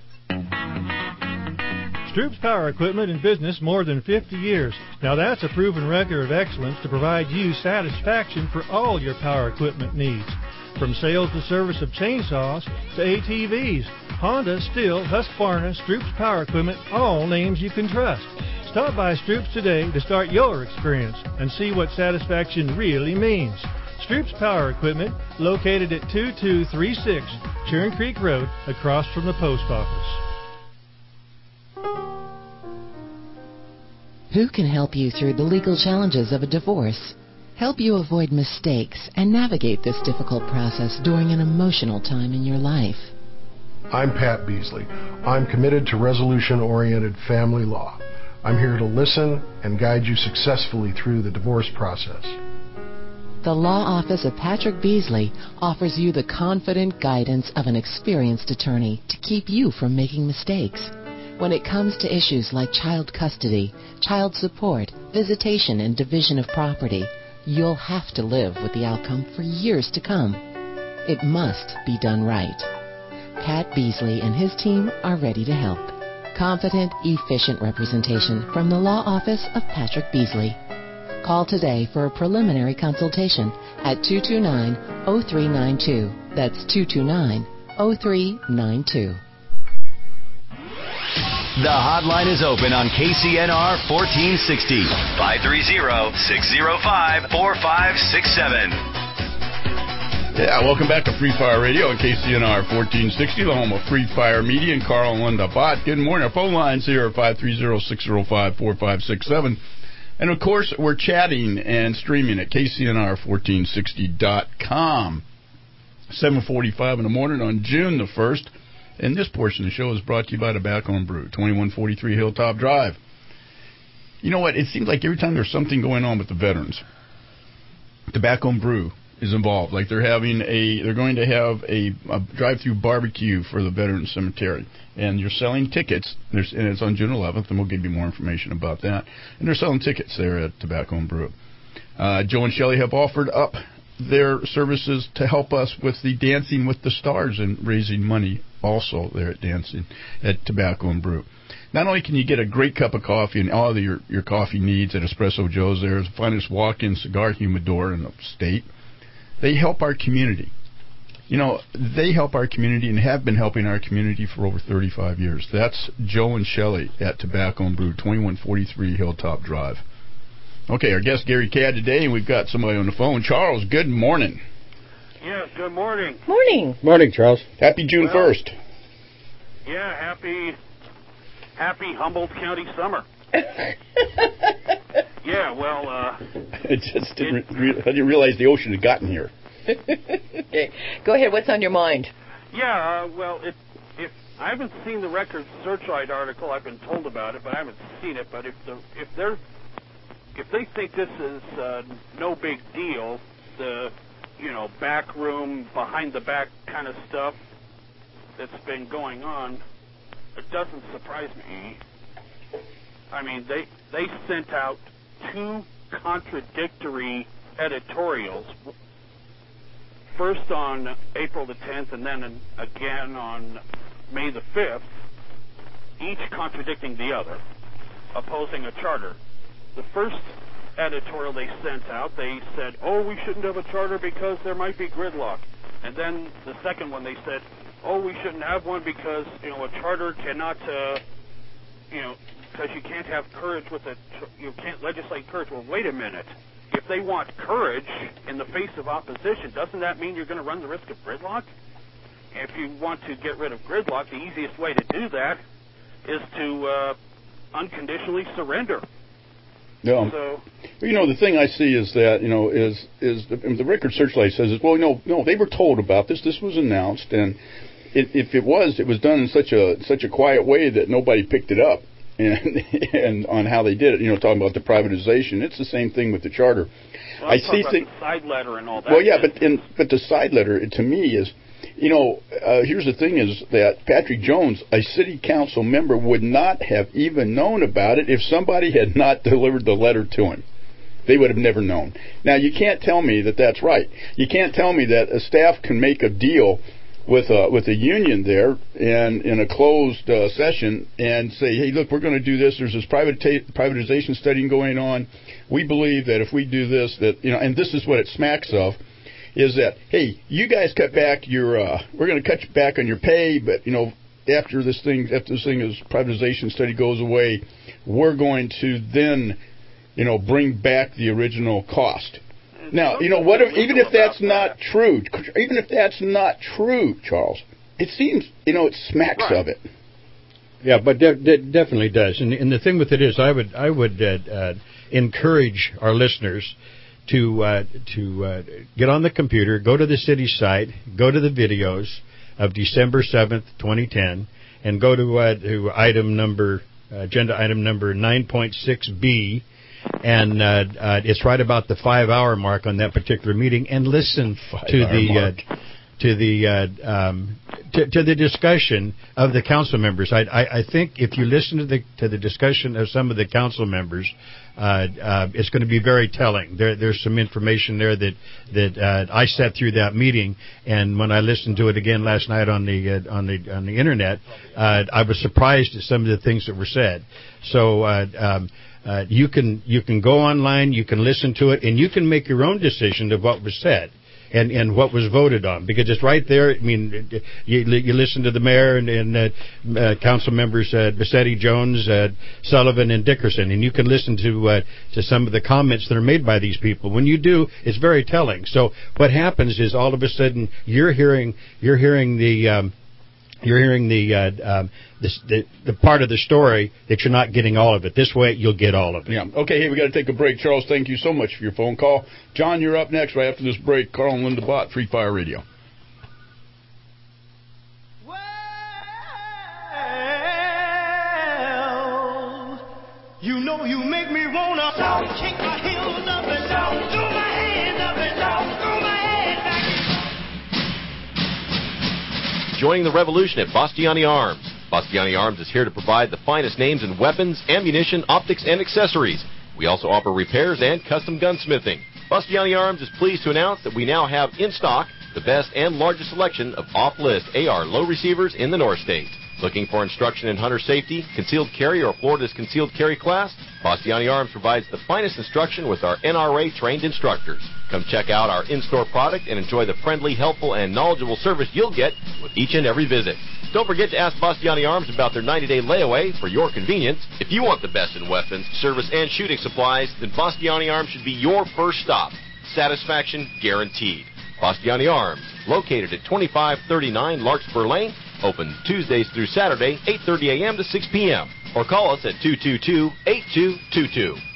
Stroups Power Equipment in business more than 50 years. Now that's a proven record of excellence to provide you satisfaction for all your power equipment needs. From sales to service of chainsaws to ATVs, Honda, Stihl, Husqvarna, Stroups Power Equipment, all names you can trust. Stop by Stroups today to start your experience and see what satisfaction really means. Stroups Power Equipment, located at 2236 Churn Creek Road, across from the post office. Who can help you through the legal challenges of a divorce? Help you avoid mistakes and navigate this difficult process during an emotional time in your life. I'm Pat Beasley. I'm committed to resolution-oriented family law. I'm here to listen and guide you successfully through the divorce process. The law office of Patrick Beasley offers you the confident guidance of an experienced attorney to keep you from making mistakes. When it comes to issues like child custody, child support, visitation, and division of property, you'll have to live with the outcome for years to come. It must be done right. Pat Beasley and his team are ready to help. Competent, efficient representation from the law office of Patrick Beasley. Call today for a preliminary consultation at 229-0392. That's 229-0392. The hotline is open on KCNR 1460, 530-605-4567. Yeah, welcome back to Free Fire Radio on KCNR 1460, the home of Free Fire Media and Carl and Linda Bott. Good morning. Our phone lines here are 530-605-4567. And, of course, we're chatting and streaming at KCNR1460.com. 7:45 in the morning on June the 1st. And this portion of the show is brought to you by Tobacco and Brew, 2143 Hilltop Drive. You know what? It seems like every time there's something going on with the veterans, Tobacco and Brew is involved. Like they're going to have a drive-through barbecue for the Veterans Cemetery. And you're selling tickets, and it's on June 11th, and we'll give you more information about that. And they're selling tickets there at Tobacco and Brew. Joe and Shelley have offered up their services to help us with the Dancing with the Stars and raising money also there at Dancing at Tobacco and Brew. Not only can you get a great cup of coffee and all of your coffee needs at Espresso Joe's, there is the finest walk-in cigar humidor in the state. They help our community. You know, they help our community and have been helping our community for over 35 years. That's Joe and Shelley at Tobacco and Brew, 2143 Hilltop Drive. Okay, our guest Gary Cadd today, and we've got somebody on the phone. Charles, good morning. Yes, good morning. Morning. Morning, Charles. Happy June 1st. Yeah, happy Humboldt County summer. Yeah, well, I just didn't realize the ocean had gotten here. Okay, go ahead. What's on your mind? Yeah, well, if I haven't seen the Record Searchlight article, I've been told about it, but I haven't seen it. But if they think this is no big deal, the back room, behind the back kind of stuff that's been going on, it doesn't surprise me. I mean, they sent out 2 contradictory editorials, first on April the 10th and then again on May the 5th, each contradicting the other, opposing a charter. The first editorial they sent out, they said, we shouldn't have a charter because there might be gridlock. And then the second one, they said, we shouldn't have one because, a charter cannot, because you can't have courage you can't legislate courage. Well, wait a minute. If they want courage in the face of opposition, doesn't that mean you're going to run the risk of gridlock? If you want to get rid of gridlock, the easiest way to do that is to unconditionally surrender. Yeah. So, the thing I see is that, the Record Searchlight says, no, they were told about this. This was announced, and if it was done in such a quiet way that nobody picked it up, and on how they did it. Talking about the privatization, it's the same thing with the charter. Well, I see the side letter and all that. Well, yeah, but the side letter to me is, here's the thing is that Patrick Jones, a city council member, would not have even known about it if somebody had not delivered the letter to him. They would have never known. Now, you can't tell me that that's right. You can't tell me that a staff can make a deal with a union there and in a closed session and say, hey, look, we're going to do this. There's this privatization study going on. We believe that if we do this, that and this is what it smacks of, is that, hey, you guys cut back we're going to cut you back on your pay, but after this privatization study goes away, we're going to then bring back the original cost. Now, what if, even if that's not true, Charles, it seems, it smacks of it. Yeah, but it definitely does. And the thing with it is, I would encourage our listeners to get on the computer, go to the city site, go to the videos of December 7th, 2010, and go to agenda item number 9.6B, and it's right about the 5-hour mark on that particular meeting. And listen to the discussion of the council members. I think if you listen to the discussion of some of the council members, it's going to be very telling. There's some information there that I sat through that meeting, and when I listened to it again last night on the internet, I was surprised at some of the things that were said. So you can go online, you can listen to it, and you can make your own decision of what was said. And what was voted on, because it's right there. I mean, you listen to the mayor and council members Bassetti, Jones, Sullivan, and Dickerson, and you can listen to some of the comments that are made by these people. When you do, it's very telling. So what happens is all of a sudden you're hearing the part of the story that you're not getting all of it. This way, you'll get all of it. Yeah. Okay, hey, we got to take a break. Charles, thank you so much for your phone call. John, you're up next right after this break. Carl and Linda Bott, Free Fire Radio. Well, you know you make me wanna kick my heels up and down, throw my hands up and down, throw my head back. Joining the revolution at Bastiani Arms. Bastiani Arms is here to provide the finest names in weapons, ammunition, optics, and accessories. We also offer repairs and custom gunsmithing. Bastiani Arms is pleased to announce that we now have in stock the best and largest selection of off-list AR low receivers in the North State. Looking for instruction in hunter safety, concealed carry, or Florida's concealed carry class? Bastiani Arms provides the finest instruction with our NRA-trained instructors. Come check out our in-store product and enjoy the friendly, helpful, and knowledgeable service you'll get with each and every visit. Don't forget to ask Bastiani Arms about their 90-day layaway for your convenience. If you want the best in weapons, service, and shooting supplies, then Bastiani Arms should be your first stop. Satisfaction guaranteed. Bastiani Arms, located at 2539 Larkspur Lane, open Tuesdays through Saturday, 8:30 a.m. to 6 p.m. Or call us at 222-8222.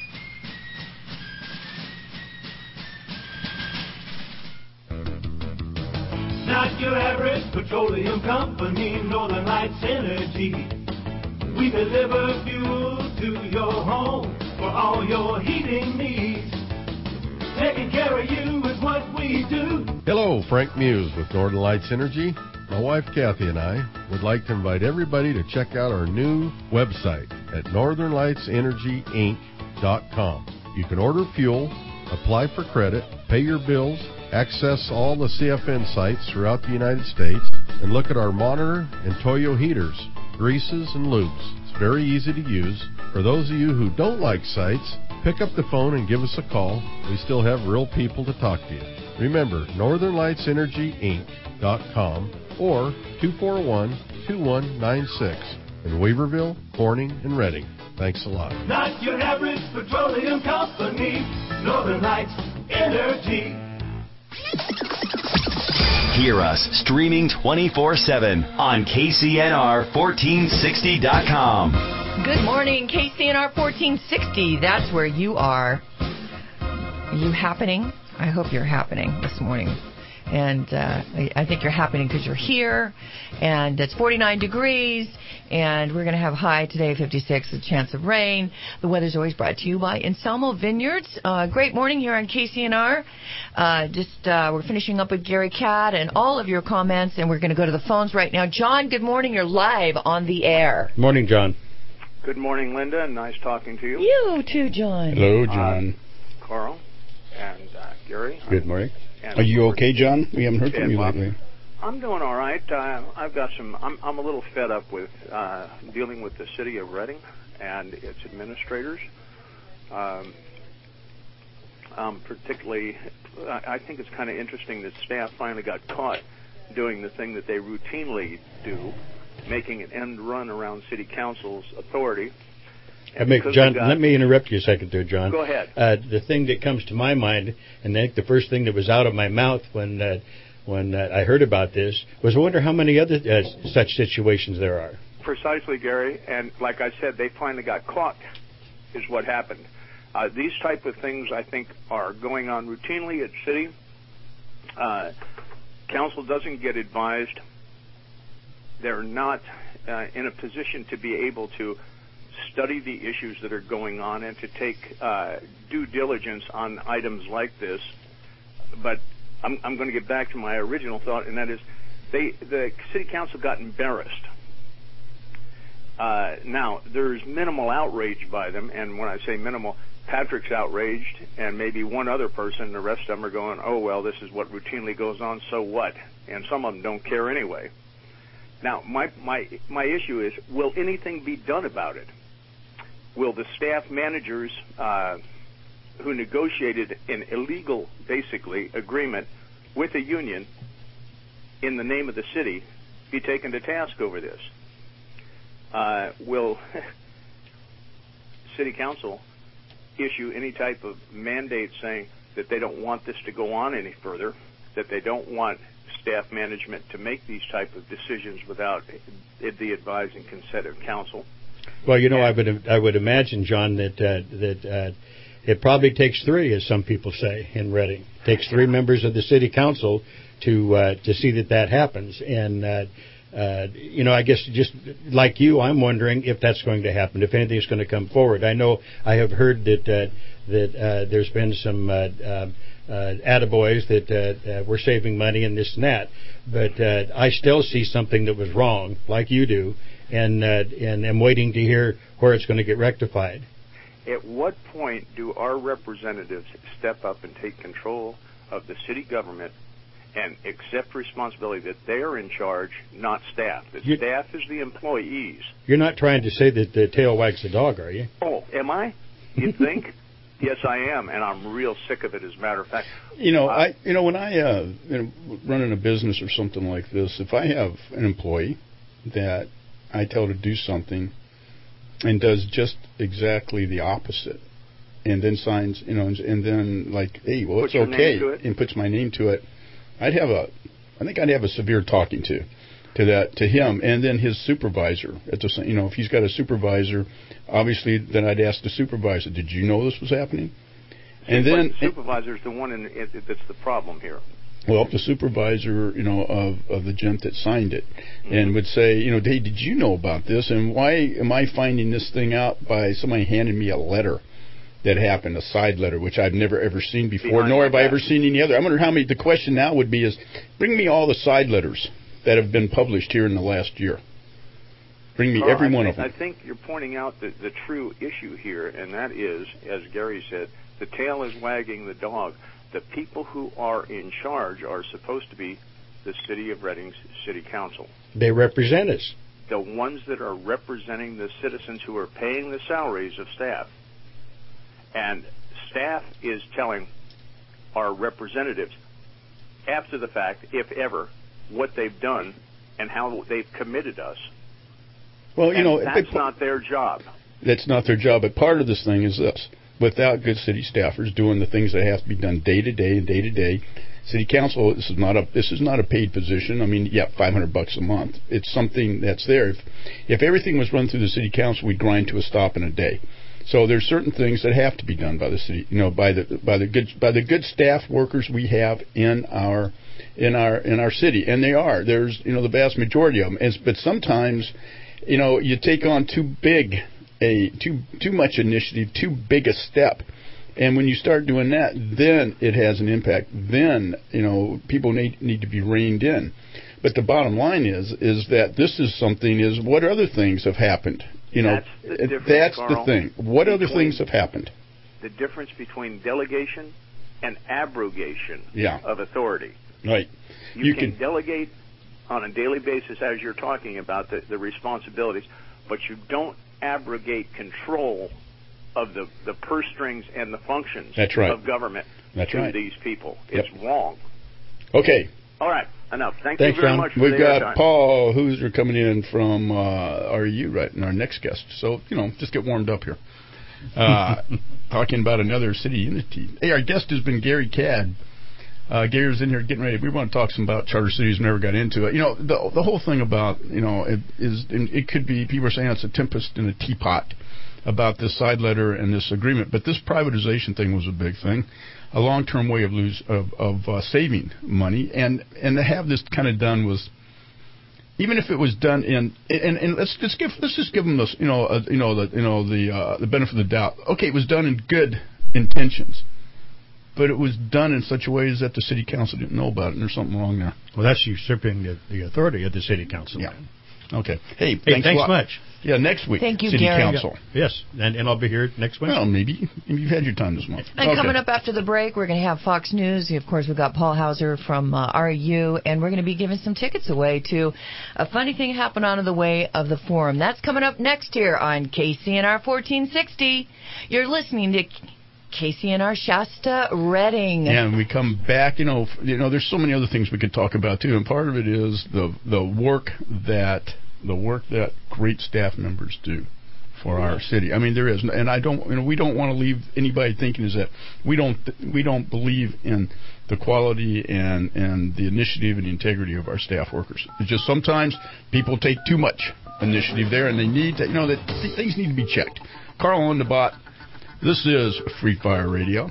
Not your average petroleum company, Northern Lights Energy. We deliver fuel to your home for all your heating needs. Taking care of you is what we do. Hello, Frank Muse with Northern Lights Energy. My wife Kathy and I would like to invite everybody to check out our new website at northernlightsenergyinc.com. You can order fuel, apply for credit, pay your bills, access all the CFN sites throughout the United States, and look at our monitor and Toyo heaters, greases, and lubes. It's very easy to use. For those of you who don't like sites, pick up the phone and give us a call. We still have real people to talk to you. Remember, northernlightsenergyinc.com or 241-2196 in Weaverville, Corning, and Redding. Thanks a lot. Not your average petroleum company, Northern Lights Energy. Hear us streaming 24/7 on KCNR1460.com. Good morning, KCNR 1460. That's where you are. Are you happening? I hope you're happening this morning. And I think you're happening because you're here. And it's 49 degrees. And we're going to have high today, 56, a chance of rain. The weather's always brought to you by Anselmo Vineyards. Great morning here on KCNR. We're finishing up with Gary Cadd and all of your comments. And we're going to go to the phones right now. John, good morning. You're live on the air. Morning, John. Good morning, Linda. Nice talking to you. You too, John. Hello, John. Carl and Gary. Good morning. Are you okay, John? We haven't heard from you lately. I'm doing all right. I've got some. I'm a little fed up with dealing with the city of Redding and its administrators. Particularly, I think it's kind of interesting that staff finally got caught doing the thing that they routinely do, making an end run around city council's authority. John, let me interrupt you a second there, John. Go ahead. The thing that comes to my mind, and I think the first thing that was out of my mouth when I heard about this, was I wonder how many other such situations there are. Precisely, Gary. And like I said, they finally got caught, is what happened. These type of things, I think, are going on routinely at city. Council doesn't get advised. They're not in a position to be able to study the issues that are going on and to take due diligence on items like this. But I'm going to get back to my original thought, and that is the city council got embarrassed. Now, there's minimal outrage by them, and when I say minimal, Patrick's outraged, and maybe one other person, the rest of them are going, oh, well, this is what routinely goes on, so what? And some of them don't care anyway. Now, my issue is, will anything be done about it? Will the staff managers who negotiated an illegal, basically, agreement with a union in the name of the city be taken to task over this? Will City Council issue any type of mandate saying that they don't want this to go on any further, that they don't want staff management to make these type of decisions without the advising consent of council? Well, I would imagine, John, that it probably takes three, as some people say in Reading. It takes three members of the city council to see that happens. And I guess just like you, I'm wondering if that's going to happen, if anything's going to come forward. I know I have heard that there's been some attaboys that we're saving money and this and that, but I still see something that was wrong, like you do, and I'm waiting to hear where it's going to get rectified. At what point do our representatives step up and take control of the city government and accept responsibility that they're in charge, not staff? The staff is the employees. You're not trying to say that the tail wags the dog, are you? Oh, am I? You think? Yes, I am, and I'm real sick of it, as a matter of fact. When I running a business or something like this, if I have an employee that I tell to do something and does just exactly the opposite, and then signs, and then like, hey, well, it's okay, and puts my name to it, I think I'd have a severe talking to him, and then his supervisor. If he's got a supervisor, obviously, then I'd ask the supervisor, did you know this was happening? And then the supervisor's the one that's the problem here. Well, the supervisor, of the gent that signed it, and would say, hey, did you know about this? And why am I finding this thing out by somebody handing me a letter that happened, a side letter, which I've never ever seen before, nor have I ever seen any other. I wonder how many. The question now would be bring me all the side letters that have been published here in the last year. Bring me every one of them. I think you're pointing out the true issue here, and that is, as Gary said, the tail is wagging the dog. The people who are in charge are supposed to be the City of Reading's City Council. They represent us. The ones that are representing the citizens who are paying the salaries of staff. And staff is telling our representatives, after the fact, if ever, what they've done and how they've committed us. Well, that's not their job. That's not their job. But part of this thing is this. Without good city staffers doing the things that have to be done day to day, City Council, this is not a paid position. I mean, yeah, $500 a month. It's something that's there. If everything was run through the City Council, we'd grind to a stop in a day. So there's certain things that have to be done by the city, by the good staff workers we have in our city, and they are. There's the vast majority of them. But sometimes, you take on too much initiative, too big a step, and when you start doing that, then it has an impact. Then people need to be reined in. But the bottom line is that this is something. Is what other things have happened? That's the difference, that's Carl, the thing. What other things have happened? The difference between delegation and abrogation of authority. Right. You can delegate on a daily basis, as you're talking about, the responsibilities, but you don't abrogate control of the purse strings and the functions of government to these people. It's wrong. Okay. All right. Enough. Thanks you very John. much for We've got time. Paul Hooser coming in from REU, right, and our next guest. So, just get warmed up here. Talking about another city unity. Hey, our guest has been Gary Cadd. Gary was in here getting ready. We want to talk some about charter cities. We never got into it. The whole thing about, it could be, people are saying it's a tempest in a teapot about this side letter and this agreement. But this privatization thing was a big thing. A long-term way of saving money, and to have this kind of done was, even if it was done in, and let's just give them the the benefit of the doubt. Okay, it was done in good intentions, but it was done in such a way that the city council didn't know about it, and there's something wrong there. Well, that's usurping the authority of the city council. Yeah. Okay. Hey, thanks much. Yeah, next week. Thank you, City Gary. Council. Yes, and I'll be here next Wednesday. Well, maybe you've had your time this month. And coming up after the break, we're going to have Fox News. Of course, we've got Paul Hauser from REU, and we're going to be giving some tickets away to a funny thing happened on the way of the forum. That's coming up next here on KCNR 1460. You're listening to KCNR Shasta Redding. Yeah, and we come back, there's so many other things we could talk about too, and part of it is the work that great staff members do for our city. I mean, there is, and we don't want to leave anybody thinking is that we don't believe in the quality and the initiative and the integrity of our staff workers. It's just sometimes people take too much initiative there, and they need to, that things need to be checked. Carl on the bot. This is Free Fire Radio.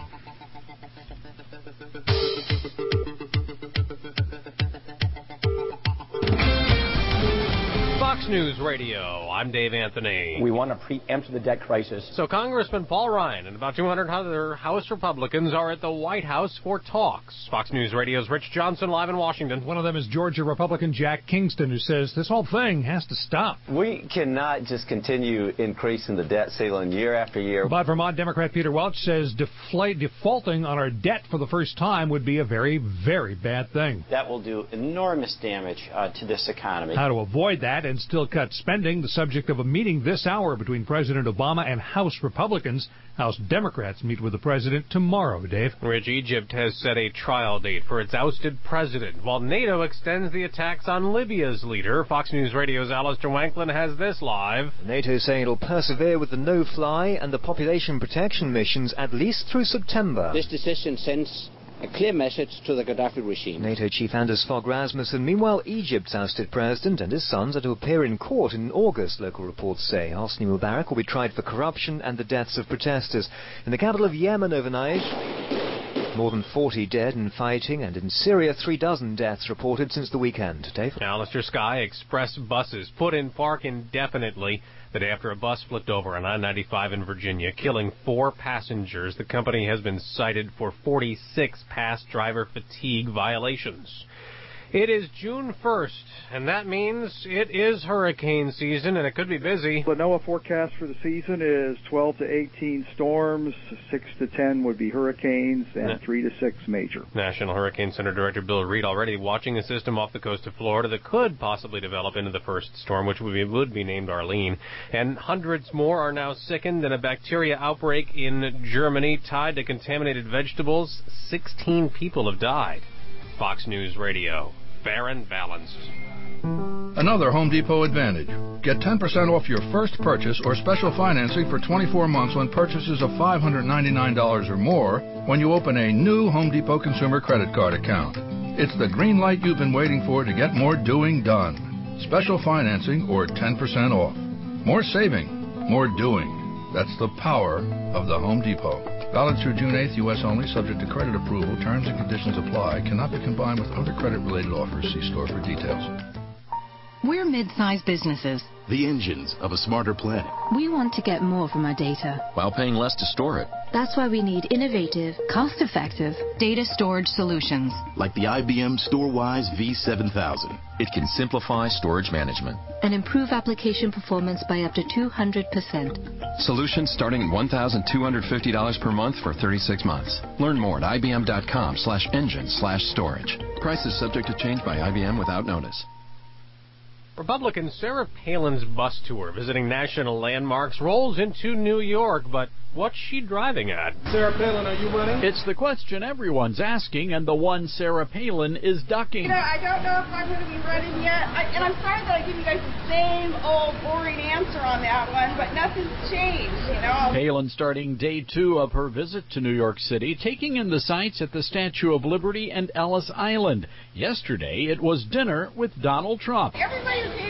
Fox News Radio. I'm Dave Anthony. We want to preempt the debt crisis. So Congressman Paul Ryan and about 200 other House Republicans are at the White House for talks. Fox News Radio's Rich Johnson live in Washington. One of them is Georgia Republican Jack Kingston, who says this whole thing has to stop. We cannot just continue increasing the debt ceiling year after year. But Vermont Democrat Peter Welch says defaulting on our debt for the first time would be a very, very bad thing. That will do enormous damage to this economy. How to avoid that and still cut spending, the subject of a meeting this hour between President Obama and House Republicans. House Democrats meet with the president tomorrow, Dave. Rich, Egypt has set a trial date for its ousted president, while NATO extends the attacks on Libya's leader. Fox News Radio's Alistair Wanklin has this live. NATO saying it'll persevere with the no-fly and the population protection missions at least through September. This decision sends a clear message to the Gaddafi regime. NATO Chief Anders Fogh Rasmussen. Meanwhile, Egypt's ousted president and his sons are to appear in court in August, local reports say. Hosni Mubarak will be tried for corruption and the deaths of protesters. In the capital of Yemen overnight, more than 40 dead in fighting, and in Syria, 36 deaths reported since the weekend. Dave? Alistair Sky Express buses put in park indefinitely the day after a bus flipped over on I-95 in Virginia, killing 4 passengers. The company has been cited for 46 past driver fatigue violations. It is June 1st, and that means it is hurricane season, and it could be busy. The NOAA forecast for the season is 12 to 18 storms, 6 to 10 would be hurricanes, and 3 to 6 major. National Hurricane Center Director Bill Reed already watching a system off the coast of Florida that could possibly develop into the first storm, which would be named Arlene. And hundreds more are now sickened in a bacteria outbreak in Germany tied to contaminated vegetables. 16 people have died. Fox News Radio. Fair and balanced. Another Home Depot advantage. Get 10% off your first purchase or special financing for 24 months on purchases of $599 or more when you open a new Home Depot consumer credit card account. It's the green light you've been waiting for to get more doing done. Special financing or 10% off. More saving, more doing. That's the power of the Home Depot. Valid through June 8th, U.S. only, subject to credit approval. Terms and conditions apply. Cannot be combined with other credit-related offers. See store for details. We're mid-sized businesses. The engines of a smarter planet. We want to get more from our data while paying less to store it. That's why we need innovative, cost-effective data storage solutions. Like the IBM StoreWise V7000. It can simplify storage management and improve application performance by up to 200%. Solutions starting at $1,250 per month for 36 months. Learn more at ibm.com/engine/storage. Prices subject to change by IBM without notice. Republican Sarah Palin's bus tour visiting national landmarks rolls into New York, but what's she driving at? Sarah Palin, are you running? It's the question everyone's asking, and the one Sarah Palin is ducking. I don't know if I'm going to be running yet, and I'm sorry that I give you guys the same old boring answer on that one, but nothing's changed, Palin starting day 2 of her visit to New York City, taking in the sights at the Statue of Liberty and Ellis Island. Yesterday, it was dinner with Donald Trump. Everybody who came to New York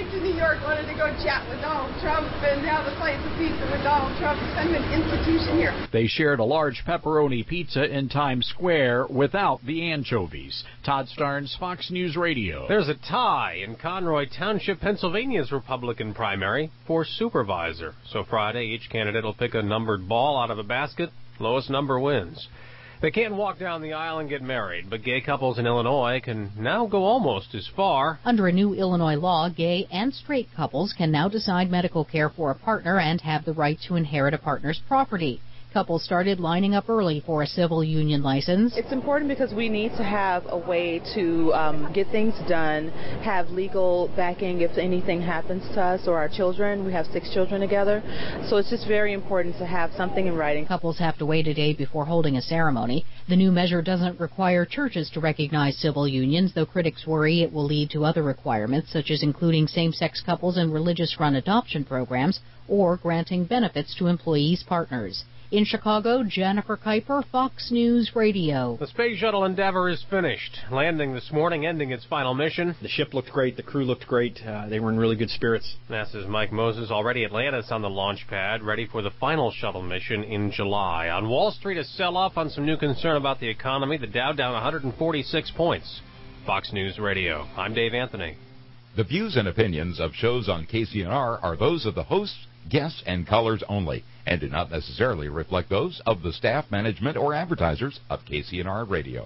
York wanted to go chat with Donald Trump and have a slice of pizza with Donald Trump. Send him an institution here. They shared a large pepperoni pizza in Times Square without the anchovies. Todd Starnes, Fox News Radio. There's a tie in Conroy Township, Pennsylvania's Republican primary for supervisor. So Friday, each candidate will pick a numbered ball out of a basket. Lowest number wins. They can't walk down the aisle and get married, but gay couples in Illinois can now go almost as far. Under a new Illinois law, gay and straight couples can now decide medical care for a partner and have the right to inherit a partner's property. Couples started lining up early for a civil union license. It's important because we need to have a way to get things done, have legal backing if anything happens to us or our children. We have 6 children together, so it's just very important to have something in writing. Couples have to wait a day before holding a ceremony. The new measure doesn't require churches to recognize civil unions, though critics worry it will lead to other requirements, such as including same-sex couples in religious-run adoption programs or granting benefits to employees' partners. In Chicago, Jennifer Kuiper, Fox News Radio. The Space Shuttle Endeavour is finished, landing this morning, ending its final mission. The ship looked great. The crew looked great. They were in really good spirits. NASA's Mike Moses already at Atlantis on the launch pad, ready for the final shuttle mission in July. On Wall Street, a sell-off on some new concern about the economy. The Dow down 146 points. Fox News Radio. I'm Dave Anthony. The views and opinions of shows on KCNR are those of the hosts, guests, and callers only, and do not necessarily reflect those of the staff, management, or advertisers of KCNR Radio.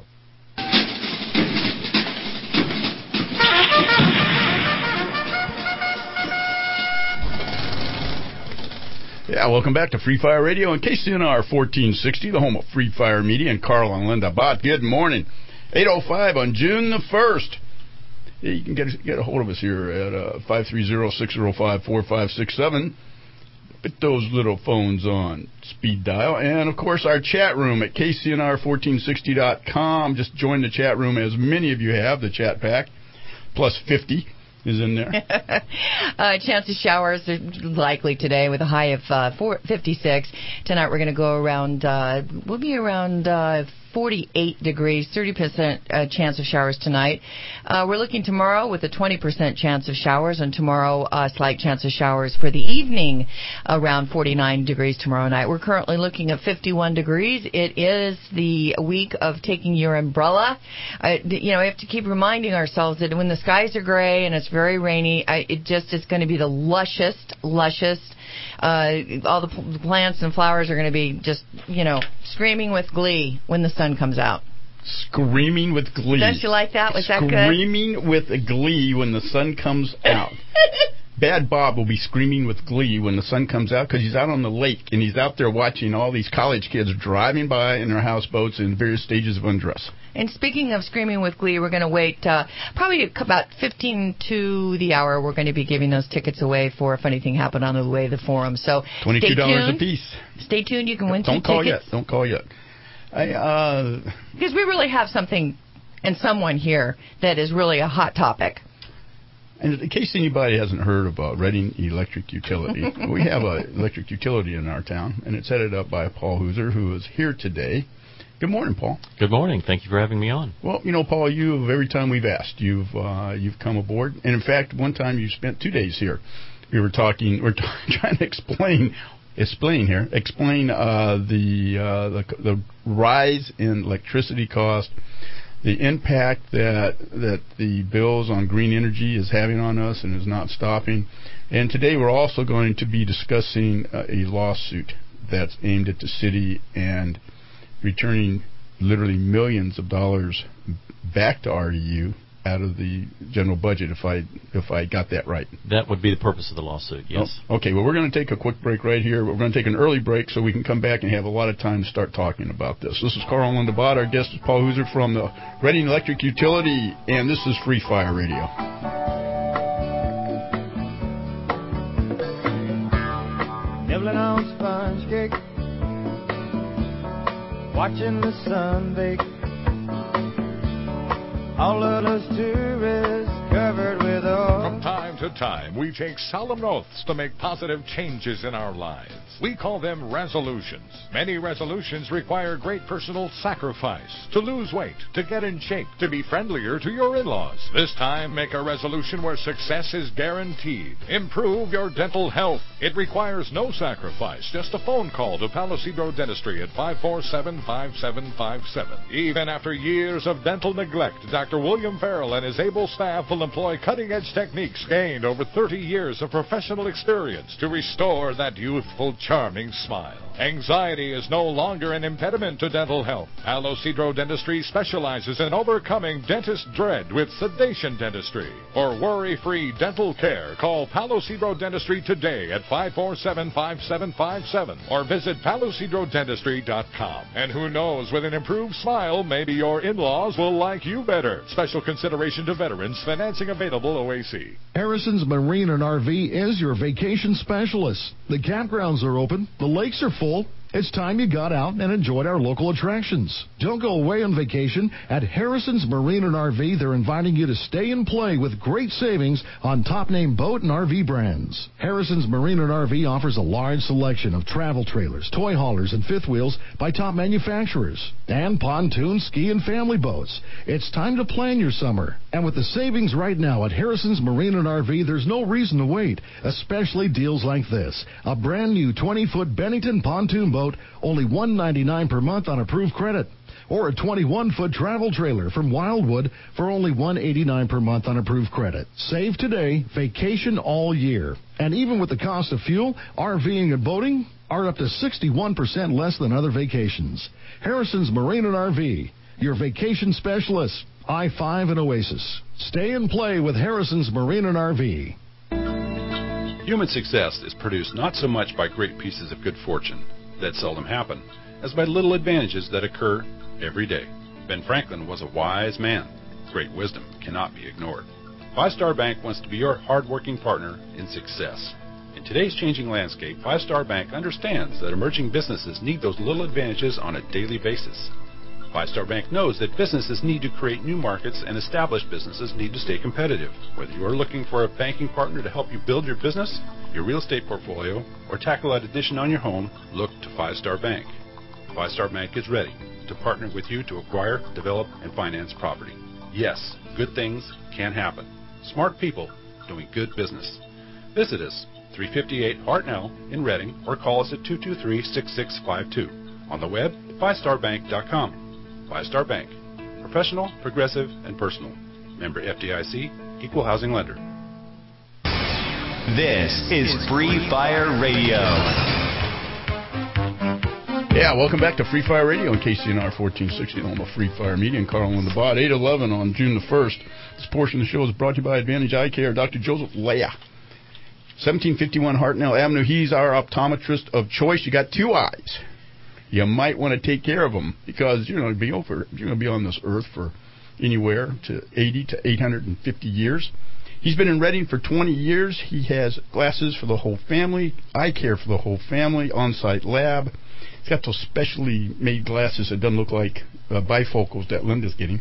Yeah, welcome back to Free Fire Radio on KCNR 1460, the home of Free Fire Media, and Carl and Linda Bott. Good morning. 8:05 on June the 1st. Yeah, you can get a hold of us here at 530-605-4567. Put those little phones on speed dial. And, of course, our chat room at KCNR1460.com. Just join the chat room, as many of you have. The chat pack, plus 50, is in there. Chance of showers are likely today with a high of 56. Tonight we're going to go around, we'll be around 48 degrees, 30% chance of showers tonight. We're looking tomorrow with a 20% chance of showers, and tomorrow a slight chance of showers for the evening, around 49 degrees tomorrow night. We're currently looking at 51 degrees. It is the week of taking your umbrella. We have to keep reminding ourselves that when the skies are gray and it's very rainy, it just is going to be the lushest. All the plants and flowers are going to be just, screaming with glee when the sun comes out. Screaming with glee. Don't you like that? Was that good? Screaming with glee when the sun comes out. Bad Bob will be screaming with glee when the sun comes out because he's out on the lake and he's out there watching all these college kids driving by in their houseboats in various stages of undress. And speaking of screaming with glee, we're going to wait probably about 15 to the hour. We're going to be giving those tickets away for a Funny Thing Happened on the Way to the Forum. So $22 a piece. Stay tuned. You can win Don't two call tickets. yet. Don't call yet. Because we really have something and someone here that is really a hot topic. And in case anybody hasn't heard about Reading Electric Utility, we have an electric utility in our town, and it's headed up by Paul Hooser, who is here today. Good morning, Paul. Good morning. Thank you for having me on. Well, Paul, every time we've asked, you've come aboard. And in fact, one time you spent 2 days here. We're trying to explain the rise in electricity cost, the impact that the bills on green energy is having on us and is not stopping. And today we're also going to be discussing a lawsuit that's aimed at the city and returning literally millions of dollars back to REU out of the general budget, if I got that right. That would be the purpose of the lawsuit, yes. Oh, okay, well, we're going to take a quick break right here. We're going to take an early break so we can come back and have a lot of time to start talking about this. This is Carl and Linda Bott. Our guest is Paul Hooser from the Reading Electric Utility, and this is Free Fire Radio. Nibbling on sponge cake, watching the sun bake. All of those tourists covered with oil. From time to to time, we take solemn oaths to make positive changes in our lives. We call them resolutions. Many resolutions require great personal sacrifice. To lose weight, to get in shape, to be friendlier to your in-laws. This time, make a resolution where success is guaranteed. Improve your dental health. It requires no sacrifice, just a phone call to Palo Cedro Dentistry at 547-5757. Even after years of dental neglect, Dr. William Farrell and his able staff will employ cutting-edge techniques gained over 30 years of professional experience to restore that youthful, charming smile. Anxiety is no longer an impediment to dental health. Palo Cedro Dentistry specializes in overcoming dentist dread with sedation dentistry. For worry-free dental care, call Palo Cedro Dentistry today at 547-5757 or visit palocedrodentistry.com. And who knows, with an improved smile, maybe your in-laws will like you better. Special consideration to veterans. Financing available OAC. Harrison's Marine and RV is your vacation specialist. The campgrounds are open. The lakes are full. It's time you got out and enjoyed our local attractions. Don't go away on vacation. At Harrison's Marine and RV, they're inviting you to stay and play with great savings on top-name boat and RV brands. Harrison's Marine and RV offers a large selection of travel trailers, toy haulers, and fifth wheels by top manufacturers, and pontoon, ski, and family boats. It's time to plan your summer. And with the savings right now at Harrison's Marine and RV, there's no reason to wait, especially deals like this. A brand new 20-foot Bennington pontoon boat, only $199 per month on approved credit. Or a 21-foot travel trailer from Wildwood for only $189 per month on approved credit. Save today, vacation all year. And even with the cost of fuel, RVing and boating are up to 61% less than other vacations. Harrison's Marine and RV, your vacation specialist. I-5 and Oasis. Stay and play with Harrison's Marine and RV. Human success is produced not so much by great pieces of good fortune that seldom happen, as by little advantages that occur every day. Ben Franklin was a wise man. Great wisdom cannot be ignored. Five Star Bank wants to be your hard-working partner in success. In today's changing landscape, Five Star Bank understands that emerging businesses need those little advantages on a daily basis. Five Star Bank knows that businesses need to create new markets and established businesses need to stay competitive. Whether you are looking for a banking partner to help you build your business, your real estate portfolio, or tackle an addition on your home, look to Five Star Bank. Five Star Bank is ready to partner with you to acquire, develop, and finance property. Yes, good things can happen. Smart people doing good business. Visit us, 358 Hartnell in Reading, or call us at 223-6652. On the web, FiveStarBank.com. Five Star Bank. Professional, progressive, and personal. Member FDIC, Equal Housing Lender. This is Free Fire Radio. Yeah, welcome back to Free Fire Radio on KCNR 1460, home of Free Fire Media, and Carl and the Bot. 8:11 on June the 1st. This portion of the show is brought to you by Advantage Eye Care, Dr. Joseph Leah. 1751 Hartnell Avenue. He's our optometrist of choice. You got two eyes. You might want to take care of them because you're going to be on this earth for anywhere to 80 to 850 years. He's been in Reading for 20 years. He has glasses for the whole family, eye care for the whole family, on-site lab. He's got those specially made glasses that doesn't look like bifocals that Linda's getting.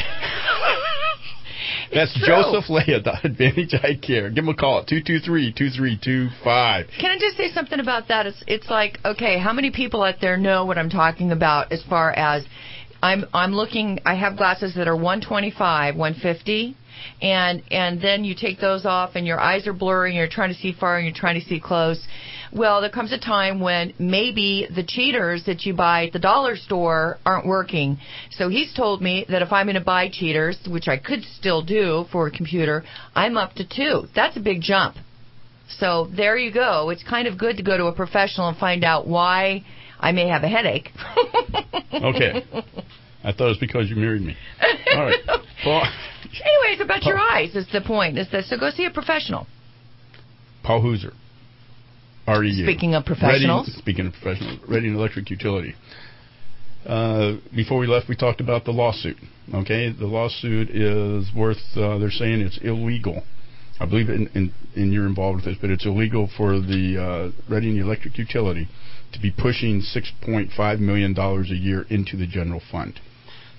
That's Joseph Leah, Advantage Eye Care. Give him a call at 223-2325. Can I just say something about that? It's like, okay, how many people out there know what I'm talking about as far as I'm looking, I have glasses that are 125, 150, and then you take those off and your eyes are blurry and you're trying to see far and you're trying to see close. Well, there comes a time when maybe the cheaters that you buy at the dollar store aren't working. So he's told me that if I'm going to buy cheaters, which I could still do for a computer, I'm up to 2. That's a big jump. So there you go. It's kind of good to go to a professional and find out why I may have a headache. Okay. I thought it was because you married me. All right. Well, anyway, it's about your eyes is the point. So go see a professional. Paul Hooser. REU. Speaking of professionals. Reading Electric Utility. Before we left, we talked about the lawsuit. Okay, the lawsuit is worth, they're saying it's illegal. I believe you're involved with this, but it's illegal for the Reading Electric Utility to be pushing $6.5 million a year into the general fund.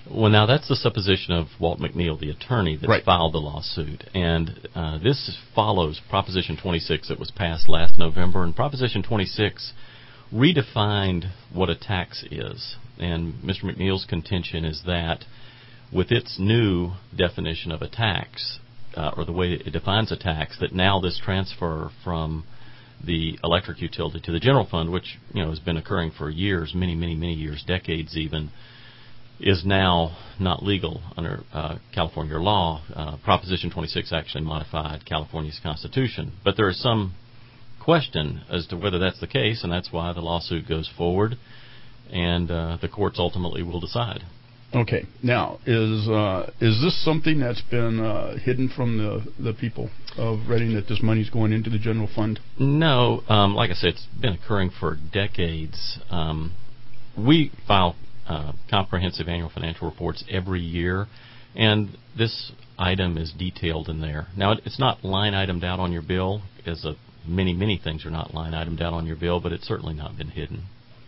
Well, now that's the supposition of Walt McNeil, the attorney that Right. filed the lawsuit. And this follows Proposition 26 that was passed last November. And Proposition 26 redefined what a tax is. And Mr. McNeil's contention is that with its new definition of a tax, or the way it defines a tax, that now this transfer from the electric utility to the general fund, which has been occurring for years, many years, decades even, is now not legal under California law. Proposition 26 actually modified California's constitution. But there is some question as to whether that's the case, and that's why the lawsuit goes forward, and the courts ultimately will decide. Okay. Now, is this something that's been hidden from the people of Reading, that this money's going into the general fund? No. Like I said, it's been occurring for decades. We file comprehensive annual financial reports every year, and this item is detailed in there. Now, it's not line itemed out on your bill, as many things are not line itemed out on your bill, but it's certainly not been hidden.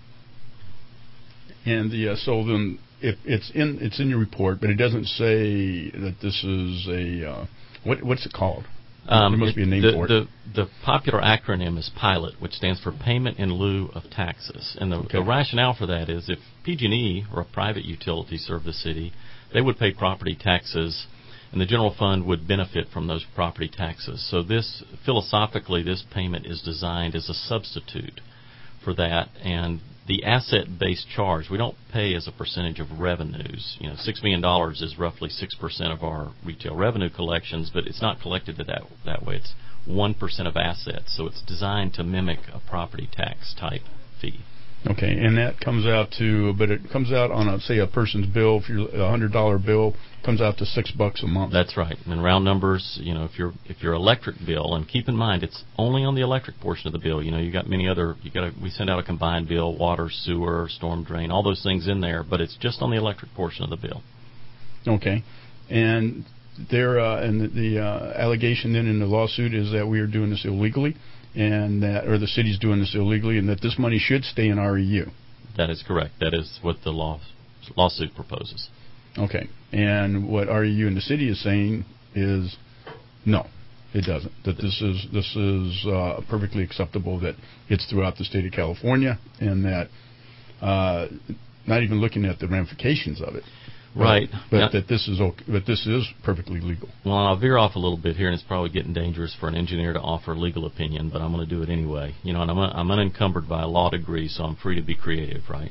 And so then, if it's in your report, but it doesn't say that this is a what's it called? There must be a name for it. The popular acronym is PILOT, which stands for Payment in Lieu of Taxes. And the rationale for that is if PG&E or a private utility served the city, they would pay property taxes, and the general fund would benefit from those property taxes. So philosophically, this payment is designed as a substitute for that. And the asset-based charge, we don't pay as a percentage of revenues. $6 million is roughly 6% of our retail revenue collections, but it's not collected that way. It's 1% of assets, so it's designed to mimic a property tax type fee. Okay, and that comes out but it comes out on say a person's bill. If you're a $100 bill, comes out to $6 a month. That's right. And round numbers, if your electric bill, and keep in mind it's only on the electric portion of the bill. You got many other. We send out a combined bill, water, sewer, storm drain, all those things in there, but it's just on the electric portion of the bill. Okay, and the allegation then in the lawsuit is that we are doing this illegally, and or the city's doing this illegally, and that this money should stay in REU. That is correct. That is what the lawsuit proposes. Okay, and what REU and the city is saying is no, it doesn't. That this is perfectly acceptable, that it's throughout the state of California, and that not even looking at the ramifications of it. Right. But that this is perfectly legal. Well, I'll veer off a little bit here, and it's probably getting dangerous for an engineer to offer legal opinion, but I'm going to do it anyway. And I'm unencumbered by a law degree, so I'm free to be creative, right?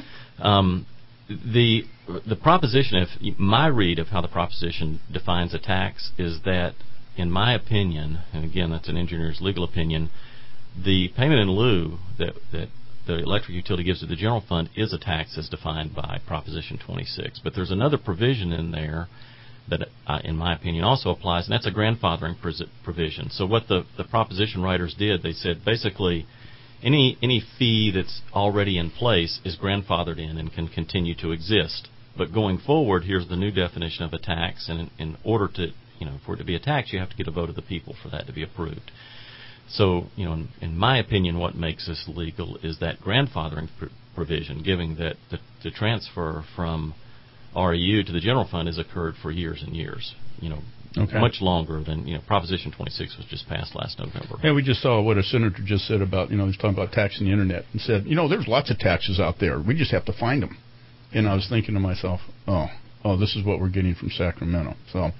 The proposition, my read of how the proposition defines a tax is that, in my opinion, and again, that's an engineer's legal opinion, the payment in lieu that the electric utility gives to the general fund is a tax as defined by Proposition 26. But there's another provision in there that, in my opinion, also applies, and that's a grandfathering provision. So what the proposition writers did, they said basically any fee that's already in place is grandfathered in and can continue to exist. But going forward, here's the new definition of a tax, and in order to, for it to be a tax, you have to get a vote of the people for that to be approved. So, in my opinion, what makes this legal is that grandfathering provision, giving that the transfer from REU to the general fund has occurred for years and years. Much longer than, Proposition 26 was just passed last November. And we just saw what a senator just said about, he was talking about taxing the internet, and said, there's lots of taxes out there. We just have to find them. And I was thinking to myself, oh, this is what we're getting from Sacramento. So,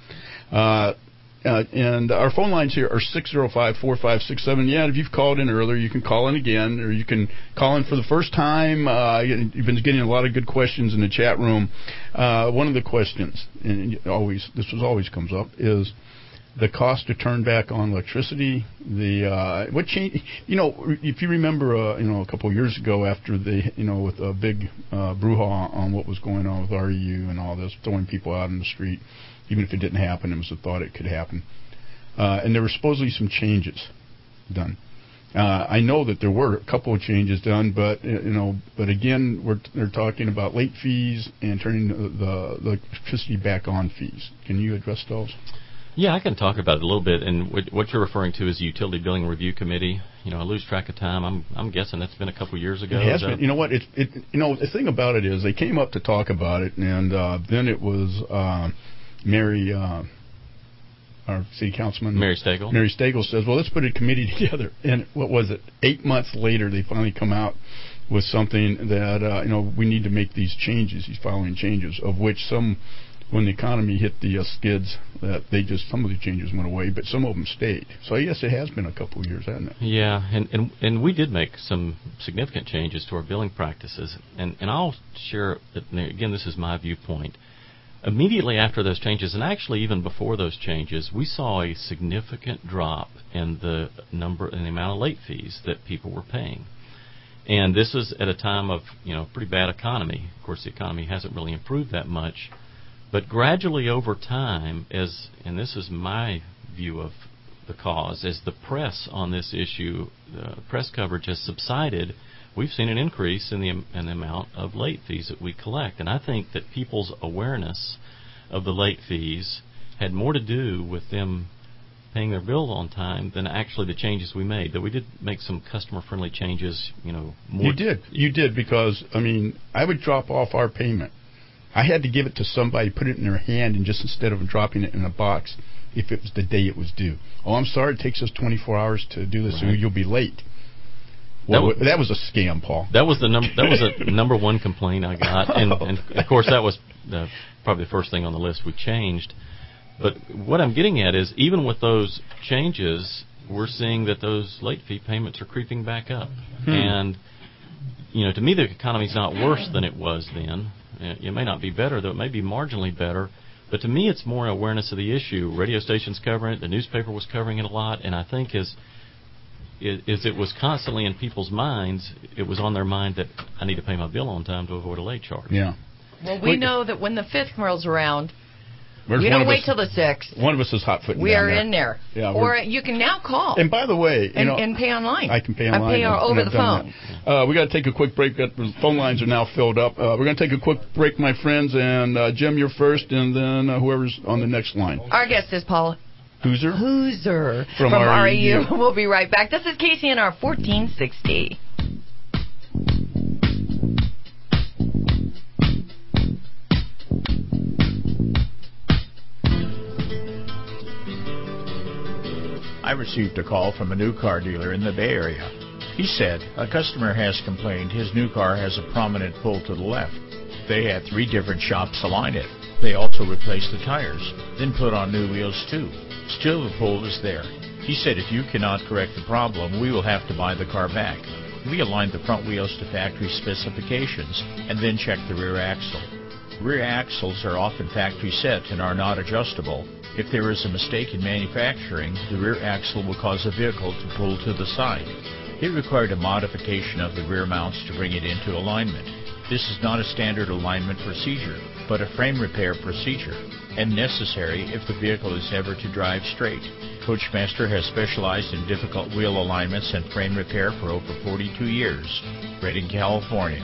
and our phone lines here are 605-4567. Yeah, if you've called in earlier, you can call in again, or you can call in for the first time. You've been getting a lot of good questions in the chat room. One of the questions, and this always comes up, is the cost to turn back on electricity. What change? If you remember, a couple of years ago, after with a big brouhaha on what was going on with REU and all this, throwing people out in the street. Even if it didn't happen, it was a thought it could happen. And there were supposedly some changes done. I know that there were a couple of changes done, but again, they're talking about late fees and turning the electricity back on fees. Can you address those? Yeah, I can talk about it a little bit. And what you're referring to is the Utility Billing Review Committee. You know, I lose track of time. I'm guessing that's been a couple years ago. It has been. You know what? The thing about it is they came up to talk about it, and then it was Mary, our city councilman, Mary Stagel. Mary Stagel says, "Well, let's put a committee together." And what was it? 8 months later, they finally come out with something that we need to make these changes, these following changes, of which some. When the economy hit the skids, that some of the changes went away, but some of them stayed. So I guess it has been a couple of years, hasn't it? Yeah, and we did make some significant changes to our billing practices, and I'll share. Again, this is my viewpoint. Immediately after those changes, and actually even before those changes, we saw a significant drop in the amount of late fees that people were paying. And this is at a time of pretty bad economy. Of course, the economy hasn't really improved that much. But gradually over time, and this is my view of the cause, as the press on this issue, press coverage has subsided, we've seen an increase in the amount of late fees that we collect. And I think that people's awareness of the late fees had more to do with them paying their bill on time than actually the changes we made. Though we did make some customer-friendly changes, more. You did, because, I would drop off our payment. I had to give it to somebody, put it in their hand, and just instead of dropping it in a box, if it was the day it was due. Oh, I'm sorry, it takes us 24 hours to do this, so you'll be late. Well, that was a scam, Paul. That was a number one complaint I got, and of course that was probably the first thing on the list we changed. But what I'm getting at is, even with those changes, we're seeing that those late fee payments are creeping back up. And to me, the economy's not worse than it was then. It may not be better, though it may be marginally better. But to me, it's more awareness of the issue. Radio stations covering it, the newspaper was covering it a lot, and I think as it was constantly in people's minds, it was on their mind that I need to pay my bill on time to avoid a late charge. Yeah. Well, we know that when the 5th rolls around, we don't wait till the 6th. One of us is hot-footing We down are there. in there. Yeah, or you can now call. And by the way, and pay online. I can pay online. I pay over the phone. We got to take a quick break. The phone lines are now filled up. We're going to take a quick break, my friends. And Jim, you're first, and then whoever's on the next line. Our guest is Paul Hooser from REU. We'll be right back. This is KCNR 1460. I received a call from a new car dealer in the Bay Area. He said a customer has complained his new car has a prominent pull to the left. They had 3 different shops align it. They also replaced the tires, then put on new wheels too. Still the pull is there. He said if you cannot correct the problem, we will have to buy the car back. We aligned the front wheels to factory specifications and then checked the rear axle. Rear axles are often factory set and are not adjustable. If there is a mistake in manufacturing, the rear axle will cause a vehicle to pull to the side. It required a modification of the rear mounts to bring it into alignment. This is not a standard alignment procedure, but a frame repair procedure, and necessary if the vehicle is ever to drive straight. Coachmaster has specialized in difficult wheel alignments and frame repair for over 42 years. Redding, California.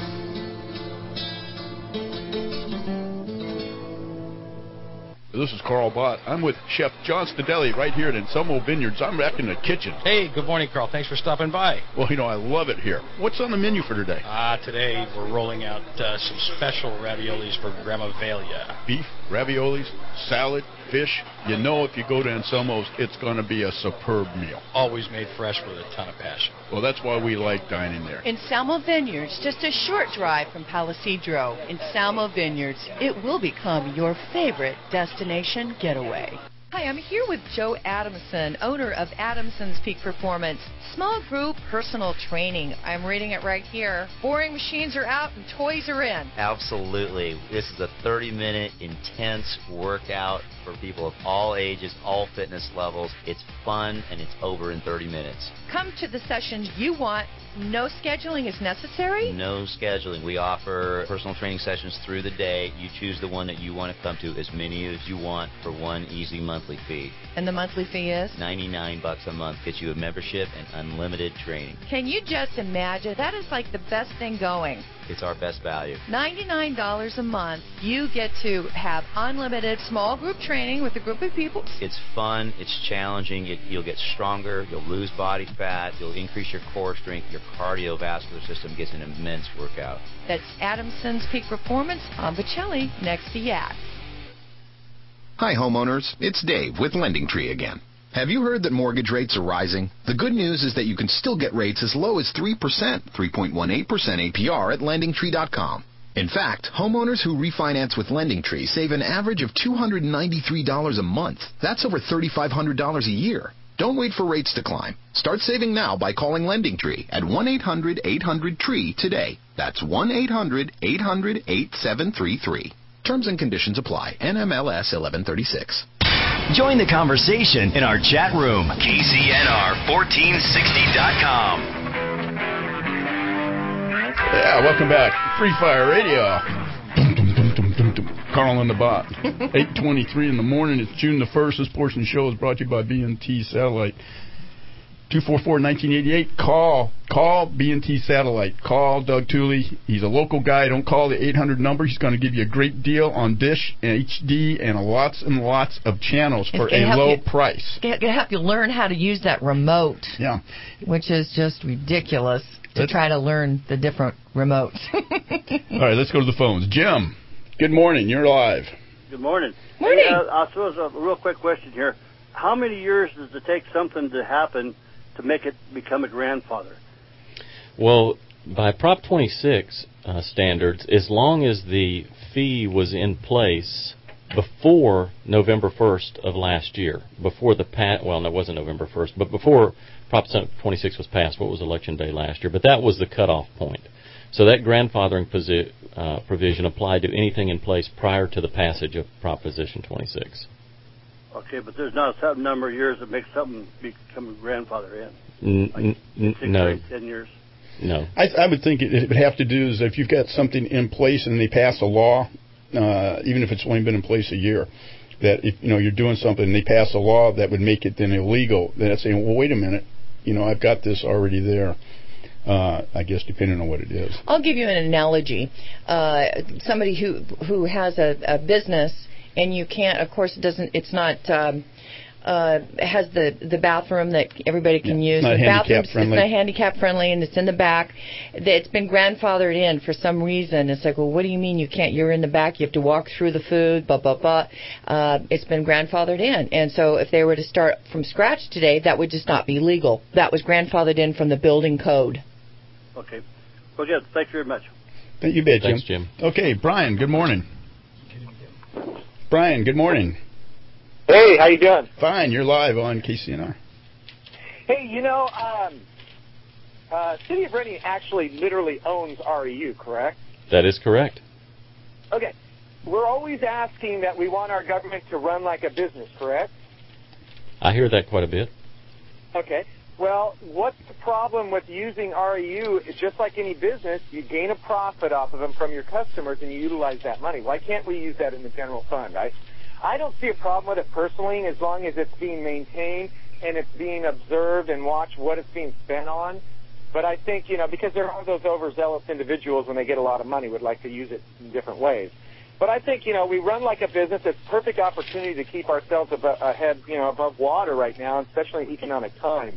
This is Carl Bott. I'm with Chef John Stadelli right here at Anselmo Vineyards. I'm back in the kitchen. Hey, good morning, Carl. Thanks for stopping by. Well, I love it here. What's on the menu for today? Today we're rolling out some special raviolis for Grandma Velia. Beef, raviolis, salad, fish. If you go to Anselmo's, it's going to be a superb meal. Always made fresh with a ton of passion. Well, that's why we like dining there. Anselmo Vineyards, just a short drive from Palisadro. Anselmo Vineyards, it will become your favorite destination getaway. Hi, I'm here with Joe Adamson, owner of Adamson's Peak Performance. Small group personal training. I'm reading it right here. Boring machines are out and toys are in. Absolutely. This is a 30-minute intense workout for people of all ages, all fitness levels. It's fun and it's over in 30 minutes. Come to the sessions you want. No scheduling is necessary? No scheduling. We offer personal training sessions through the day. You choose the one that you want to come to, as many as you want for one easy month monthly fee. And the monthly fee is? $99 a month gets you a membership and unlimited training. Can you just imagine? That is like the best thing going. It's our best value. $99 a month. You get to have unlimited small group training with a group of people. It's fun. It's challenging. You'll get stronger. You'll lose body fat. You'll increase your core strength. Your cardiovascular system gets an immense workout. That's Adamson's Peak Performance on Bocelli, next to Yak. Hi, homeowners. It's Dave with LendingTree again. Have you heard that mortgage rates are rising? The good news is that you can still get rates as low as 3%, 3.18% APR at LendingTree.com. In fact, homeowners who refinance with LendingTree save an average of $293 a month. That's over $3,500 a year. Don't wait for rates to climb. Start saving now by calling LendingTree at 1-800-800-TREE today. That's 1-800-800-8733. Terms and conditions apply. NMLS 1136. Join the conversation in our chat room. KCNR1460.com. Yeah, welcome back. Free Fire Radio. Carl and the Bot. 8:23 in the morning. It's June the 1st. This portion of the show is brought to you by B&T Satellite. 244-1988. Call B&T Satellite. Call Doug Tooley. He's a local guy. Don't call the 800 number. He's going to give you a great deal on Dish, HD, and lots of channels for a low price. It's going to help you learn how to use that remote. Yeah. Which is just ridiculous to try to learn the different remotes. All right, let's go to the phones. Jim, good morning. You're live. Good morning. Morning. Hey, I suppose a real quick question here. How many years does it take something to happen to make it become a grandfather? Well, by Prop 26 standards, as long as the fee was in place before November 1st of last year, before the well, no, it wasn't November 1st, but before Prop 26 was passed, what was Election Day last year, but that was the cutoff point. So that grandfathering provision applied to anything in place prior to the passage of Proposition 26. Okay, but there's not a certain number of years that makes something become a grandfather in. Like 6 no. or 8, 10 years? No. I would think it would have to do is if you've got something in place and they pass a law, even if it's only been in place a year, that if you're doing something and they pass a law that would make it then illegal, then it's saying, well, wait a minute, I've got this already there. I guess depending on what it is. I'll give you an analogy. Somebody who has a business and you can't, of course, it's not has the bathroom that everybody can use. Not handicap friendly. It's not handicap friendly, and it's in the back. It's been grandfathered in for some reason. It's like, well, what do you mean you can't? You're in the back. You have to walk through the food. Blah blah blah. It's been grandfathered in, and so if they were to start from scratch today, that would just not be legal. That was grandfathered in from the building code. Okay. Well, good. Thank you very much. Thank you, Jim. Thanks, Jim. Okay, Brian. Good morning. Brian, good morning. Hey, how you doing? Fine. You're live on KCNR. Hey, City of Reading actually literally owns REU, correct? That is correct. Okay. We're always asking that we want our government to run like a business, correct? I hear that quite a bit. Okay. Well, what's the problem with using REU? It's just like any business, you gain a profit off of them from your customers and you utilize that money. Why can't we use that in the general fund? I don't see a problem with it personally as long as it's being maintained and it's being observed and watched what it's being spent on. But I think, because there are those overzealous individuals when they get a lot of money would like to use it in different ways. But I think, we run like a business. It's a perfect opportunity to keep ourselves above water right now, especially in economic times.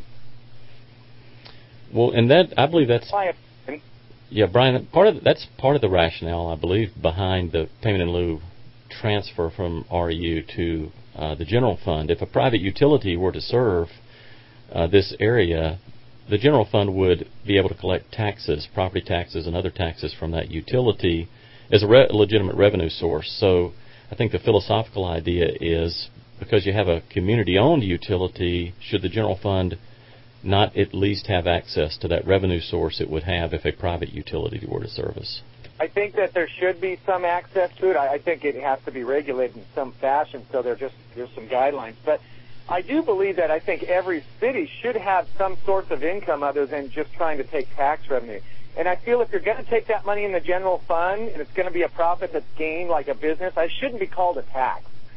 Well, and I believe that's... Yeah, Brian, that's part of the rationale, I believe, behind the payment in lieu transfer from REU to the general fund. If a private utility were to serve this area, the general fund would be able to collect taxes, property taxes and other taxes from that utility as a legitimate revenue source. So I think the philosophical idea is because you have a community-owned utility, should the general fund not at least have access to that revenue source it would have if a private utility were to service? I think that there should be some access to it. I think it has to be regulated in some fashion, so there's some guidelines. But I do believe that I think every city should have some source of income other than just trying to take tax revenue. And I feel if you're going to take that money in the general fund and it's going to be a profit that's gained like a business, I shouldn't be called a tax.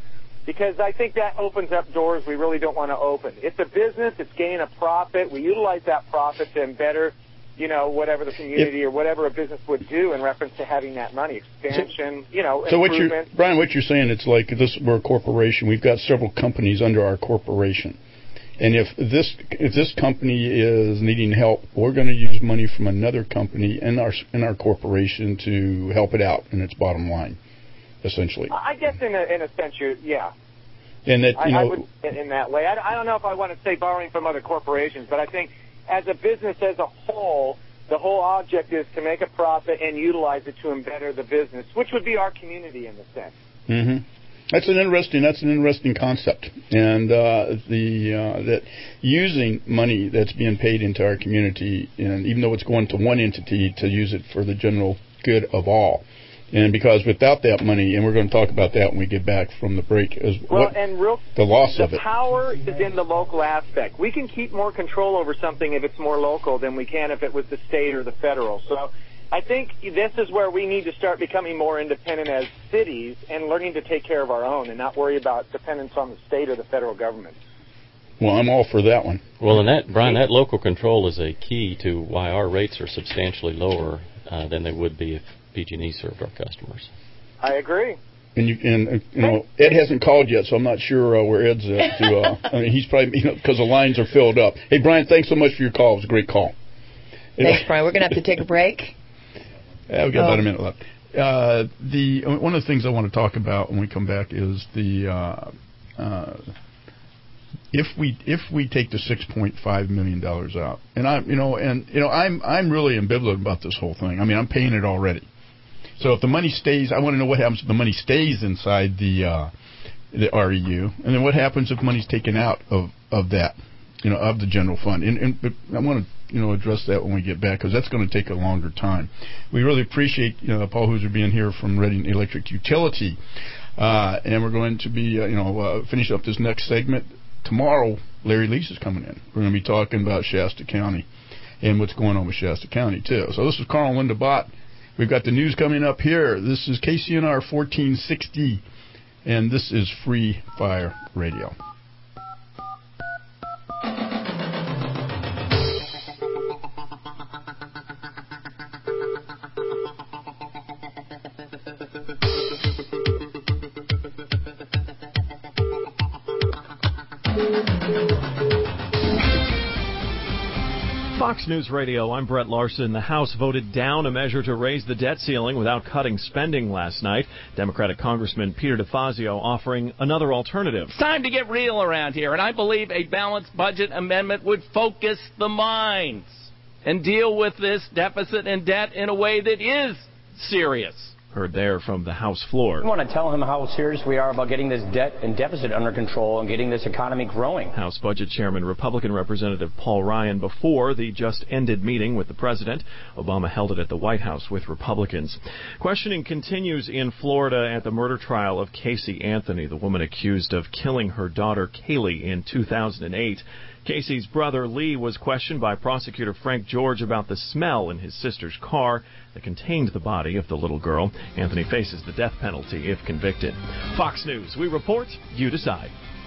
because I think that opens up doors we really don't want to open. It's a business. It's gaining a profit. We utilize that profit to better, whatever the community or whatever a business would do in reference to having that money, expansion, So improvement. Brian, what you're saying, it's like we're a corporation. We've got several companies under our corporation. And if this company is needing help, we're going to use money from another company in our corporation to help it out in its bottom line, essentially. I guess in a sense, yeah. And that I would in that way. I don't know if I want to say borrowing from other corporations, but I think as a business as a whole, the whole object is to make a profit and utilize it to better the business, which would be our community in the sense. Mm-hmm. That's an interesting concept, and that using money that's being paid into our community, and even though it's going to one entity, to use it for the general good of all. And because without that money, and we're going to talk about that when we get back from the break, the loss of it. The power is in the local aspect. We can keep more control over something if it's more local than we can if it was the state or the federal. So I think this is where we need to start becoming more independent as cities and learning to take care of our own and not worry about dependence on the state or the federal government. Well, I'm all for that one. Well, and that, Brian, that local control is a key to why our rates are substantially lower than they would be if PG&E served our customers. I agree. And Ed hasn't called yet, so I'm not sure where Ed's at. I mean, he's probably because the lines are filled up. Hey, Brian, thanks so much for your call. It was a great call. Thanks, Brian. We're going to have to take a break. Yeah, we've got about a minute left. One of the things I want to talk about when we come back is if we take the $6.5 million out, and I'm really ambivalent about this whole thing. I mean, I'm paying it already. So if the money stays, I want to know what happens if the money stays inside the REU, and then what happens if money's taken out of that, of the general fund. But I want to address that when we get back, because that's going to take a longer time. We really appreciate Paul Hooser being here from Reading Electric Utility, and we're going to be finish up this next segment. Tomorrow, Larry Lease is coming in. We're going to be talking about Shasta County and what's going on with Shasta County, too. So this is Carl and Linda Bott. We've got the news coming up here. This is KCNR 1460, and this is Free Fire Radio. Fox News Radio, I'm Brett Larson. The House voted down a measure to raise the debt ceiling without cutting spending last night. Democratic Congressman Peter DeFazio offering another alternative. It's time to get real around here, and I believe a balanced budget amendment would focus the minds and deal with this deficit and debt in a way that is serious. Heard there from the House floor. We want to tell him how serious we are about getting this debt and deficit under control and getting this economy growing. House Budget Chairman Republican Representative Paul Ryan before the just-ended meeting with the president. Obama held it at the White House with Republicans. Questioning continues in Florida at the murder trial of Casey Anthony, the woman accused of killing her daughter Kaylee in 2008. Casey's brother Lee was questioned by prosecutor Frank George about the smell in his sister's car that contained the body of the little girl. Anthony faces the death penalty if convicted. Fox News, we report, you decide.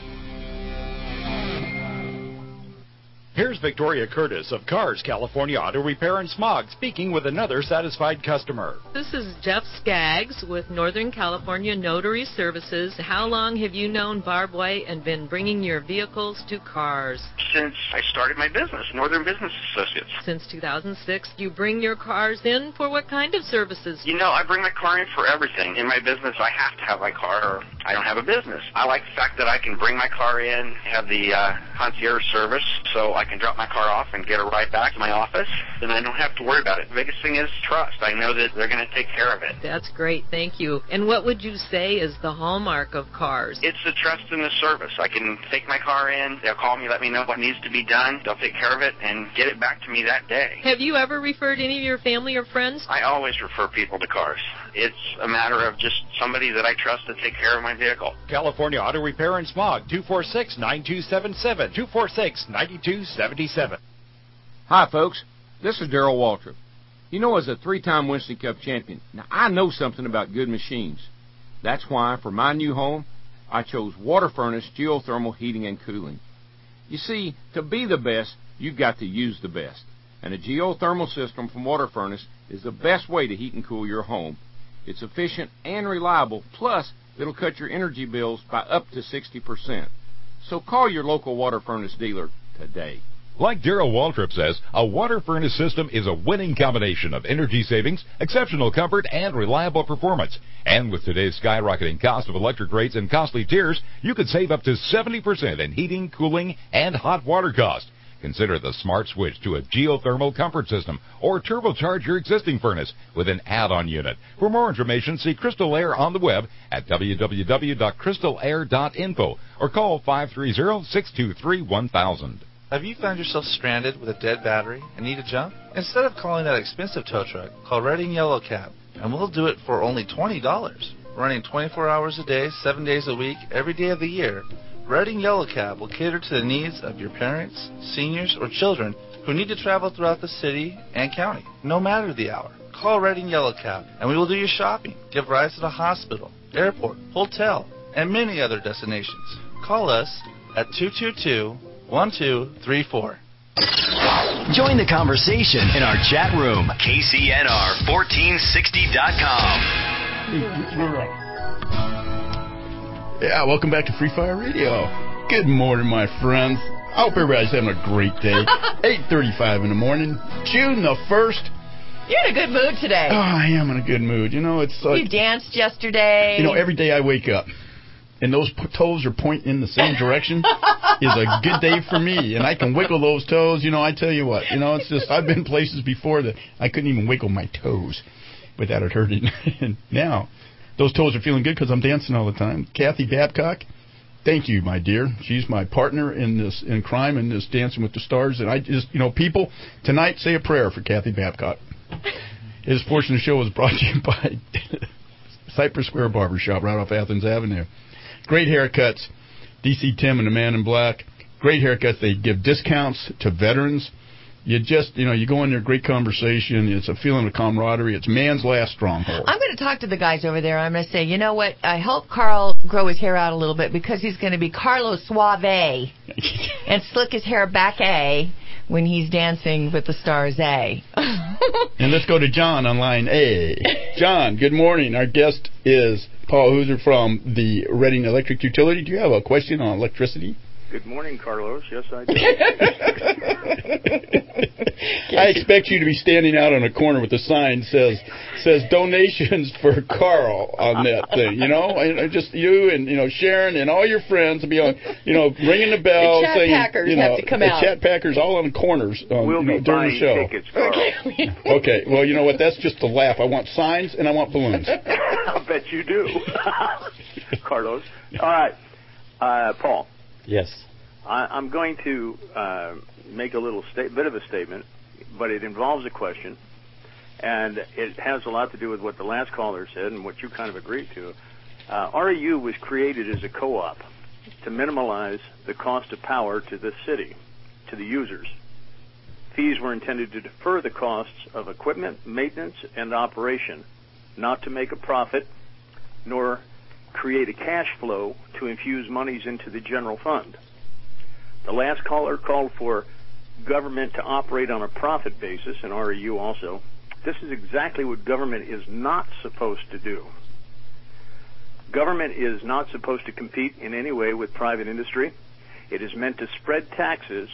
Here's Victoria Curtis of Cars California Auto Repair and Smog speaking with another satisfied customer. This is Jeff Skaggs with Northern California Notary Services. How long have you known Barb White and been bringing your vehicles to Cars? Since I started my business, Northern Business Associates. Since 2006, you bring your cars in for what kind of services? I bring my car in for everything. In my business, I have to have my car or I don't have a business. I like the fact that I can bring my car in, have the concierge service, so I can drop my car off and get a ride back to my office, and I don't have to worry about it. The biggest thing is trust. I know that they're going to take care of it. That's great. Thank you. And what would you say is the hallmark of Cars? It's the trust in the service. I can take my car in, they'll call me, let me know what needs to be done, they'll take care of it, and get it back to me that day. Have you ever referred any of your family or friends? I always refer people to Cars. It's a matter of just somebody that I trust to take care of my vehicle. California Auto Repair and Smog, 246-9277, 246-9277. Hi, folks. This is Darrell Waltrip. As a 3-time Winston Cup champion, now I know something about good machines. That's why, for my new home, I chose Water Furnace Geothermal Heating and Cooling. You see, to be the best, you've got to use the best. And a geothermal system from Water Furnace is the best way to heat and cool your home. It's efficient and reliable, plus it'll cut your energy bills by up to 60%. So call your local Water Furnace dealer today. Like Darrell Waltrip says, a water furnace system is a winning combination of energy savings, exceptional comfort, and reliable performance. And with today's skyrocketing cost of electric rates and costly tiers, you could save up to 70% in heating, cooling, and hot water costs. Consider the smart switch to a geothermal comfort system or turbocharge your existing furnace with an add-on unit. For more information, see Crystal Air on the web at www.crystalair.info or call 530-623-1000. Have you found yourself stranded with a dead battery and need a jump? Instead of calling that expensive tow truck, call Redding Yellow Cab, and we'll do it for only $20. Running 24 hours a day, 7 days a week, every day of the year, Redding Yellow Cab will cater to the needs of your parents, seniors, or children who need to travel throughout the city and county, no matter the hour. Call Redding Yellow Cab, and we will do your shopping, give rides to the hospital, airport, hotel, and many other destinations. Call us at 222-1234. Join the conversation in our chat room, KCNR1460.com. Yeah, welcome back to Free Fire Radio. Good morning, my friends. I hope everybody's having a great day. 8:35 in the morning, June the 1st. You're in a good mood today. Oh, I am in a good mood. You know, it's like... You danced yesterday. You know, every day I wake up, and those toes are pointing in the same direction, is a good day for me. And I can wiggle those toes. You know, I tell you what. You know, it's just, I've been places before that I couldn't even wiggle my toes without it hurting. And now, those toes are feeling good because I'm dancing all the time. Kathy Babcock, thank you, my dear. She's my partner in this, in crime, in this Dancing with the Stars. And I just, you know, people, tonight say a prayer for Kathy Babcock. This portion of the show was brought to you by Cypress Square Barbershop right off Athens Avenue. Great haircuts. DC Tim and the Man in Black. Great haircuts. They give discounts to veterans. You just, you know, you go in there, great conversation. It's a feeling of camaraderie. It's man's last stronghold. I'm going to talk to the guys over there. I'm going to say, you know what? I hope Carl grow his hair out a little bit because he's going to be Carlos Suave and slick his hair back when he's dancing with the stars And let's go to John on line A. John, good morning. Our guest is Paul Hooser from the Redding Electric Utility. Do you have a question on electricity? Good morning, Carlos. Yes, I do. I expect you to be standing out on a corner with a sign says donations for Carl on that thing, you know? And just you and, you know, Sharon and all your friends will be on, you know, ringing the bell. The Chat saying, Packers you know, have to come out. The Chat Packers all on the corners we'll be during the show. Tickets, Carl. Okay, well, you know what? That's just a laugh. I want signs and I want balloons. I'll bet you do. Carlos. All right. Paul. Yes. I'm going to make a little bit of a statement, but it involves a question, and it has a lot to do with what the last caller said and what you kind of agreed to. REU was created as a co-op to minimize the cost of power to the city, to the users. Fees were intended to defer the costs of equipment, maintenance, and operation, not to make a profit, nor create a cash flow to infuse monies into the general fund. The last caller called for government to operate on a profit basis, and REU also. This is exactly what government is not supposed to do. Government is not supposed to compete in any way with private industry. It is meant to spread taxes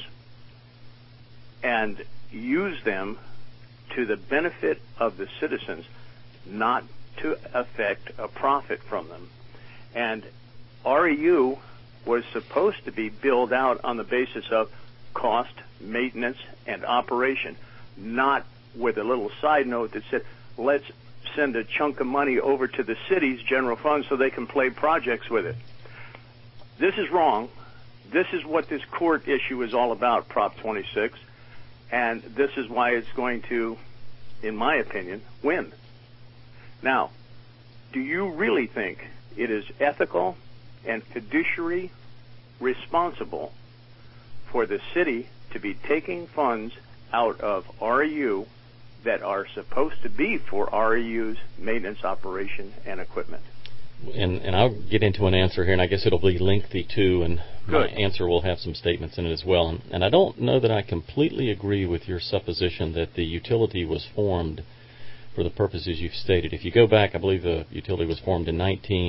and use them to the benefit of the citizens, not to affect a profit from them. And REU was supposed to be billed out on the basis of cost, maintenance, and operation, not with a little side note that said, let's send a chunk of money over to the city's general fund so they can play projects with it. This is wrong. This is what this court issue is all about, Prop 26, and this is why it's going to, in my opinion, win. Now, do you really think it is ethical and fiduciary responsible for the city to be taking funds out of REU that are supposed to be for REU's maintenance, operation, and equipment? and I'll get into an answer here, and I guess it'll be lengthy too, and my answer will have some statements in it as well. And I don't know that I completely agree with your supposition that the utility was formed for the purposes you've stated. If you go back, I believe the utility was formed in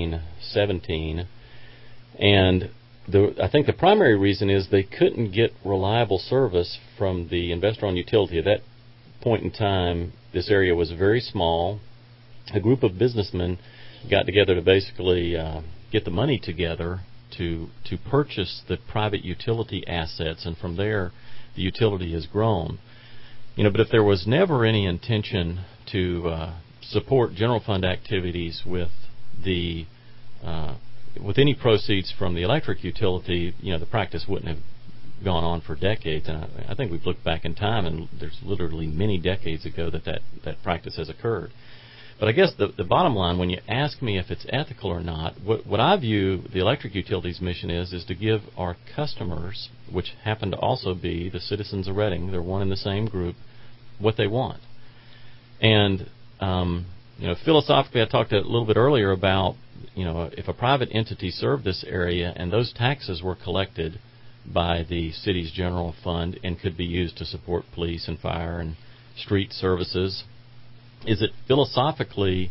1917, and I think the primary reason is they couldn't get reliable service from the investor-owned utility. At that point in time, this area was very small. A group of businessmen got together to basically get the money together to purchase the private utility assets, and from there, the utility has grown. But if there was never any intention to support general fund activities with the with any proceeds from the electric utility, the practice wouldn't have gone on for decades. And I think we've looked back in time, and there's literally many decades ago that practice has occurred. But I guess the bottom line, when you ask me if it's ethical or not, what I view the electric utility's mission is to give our customers, which happen to also be the citizens of Reading, they're one and the same group, what they want. And philosophically, I talked a little bit earlier about if a private entity served this area and those taxes were collected by the city's general fund and could be used to support police and fire and street services, is it philosophically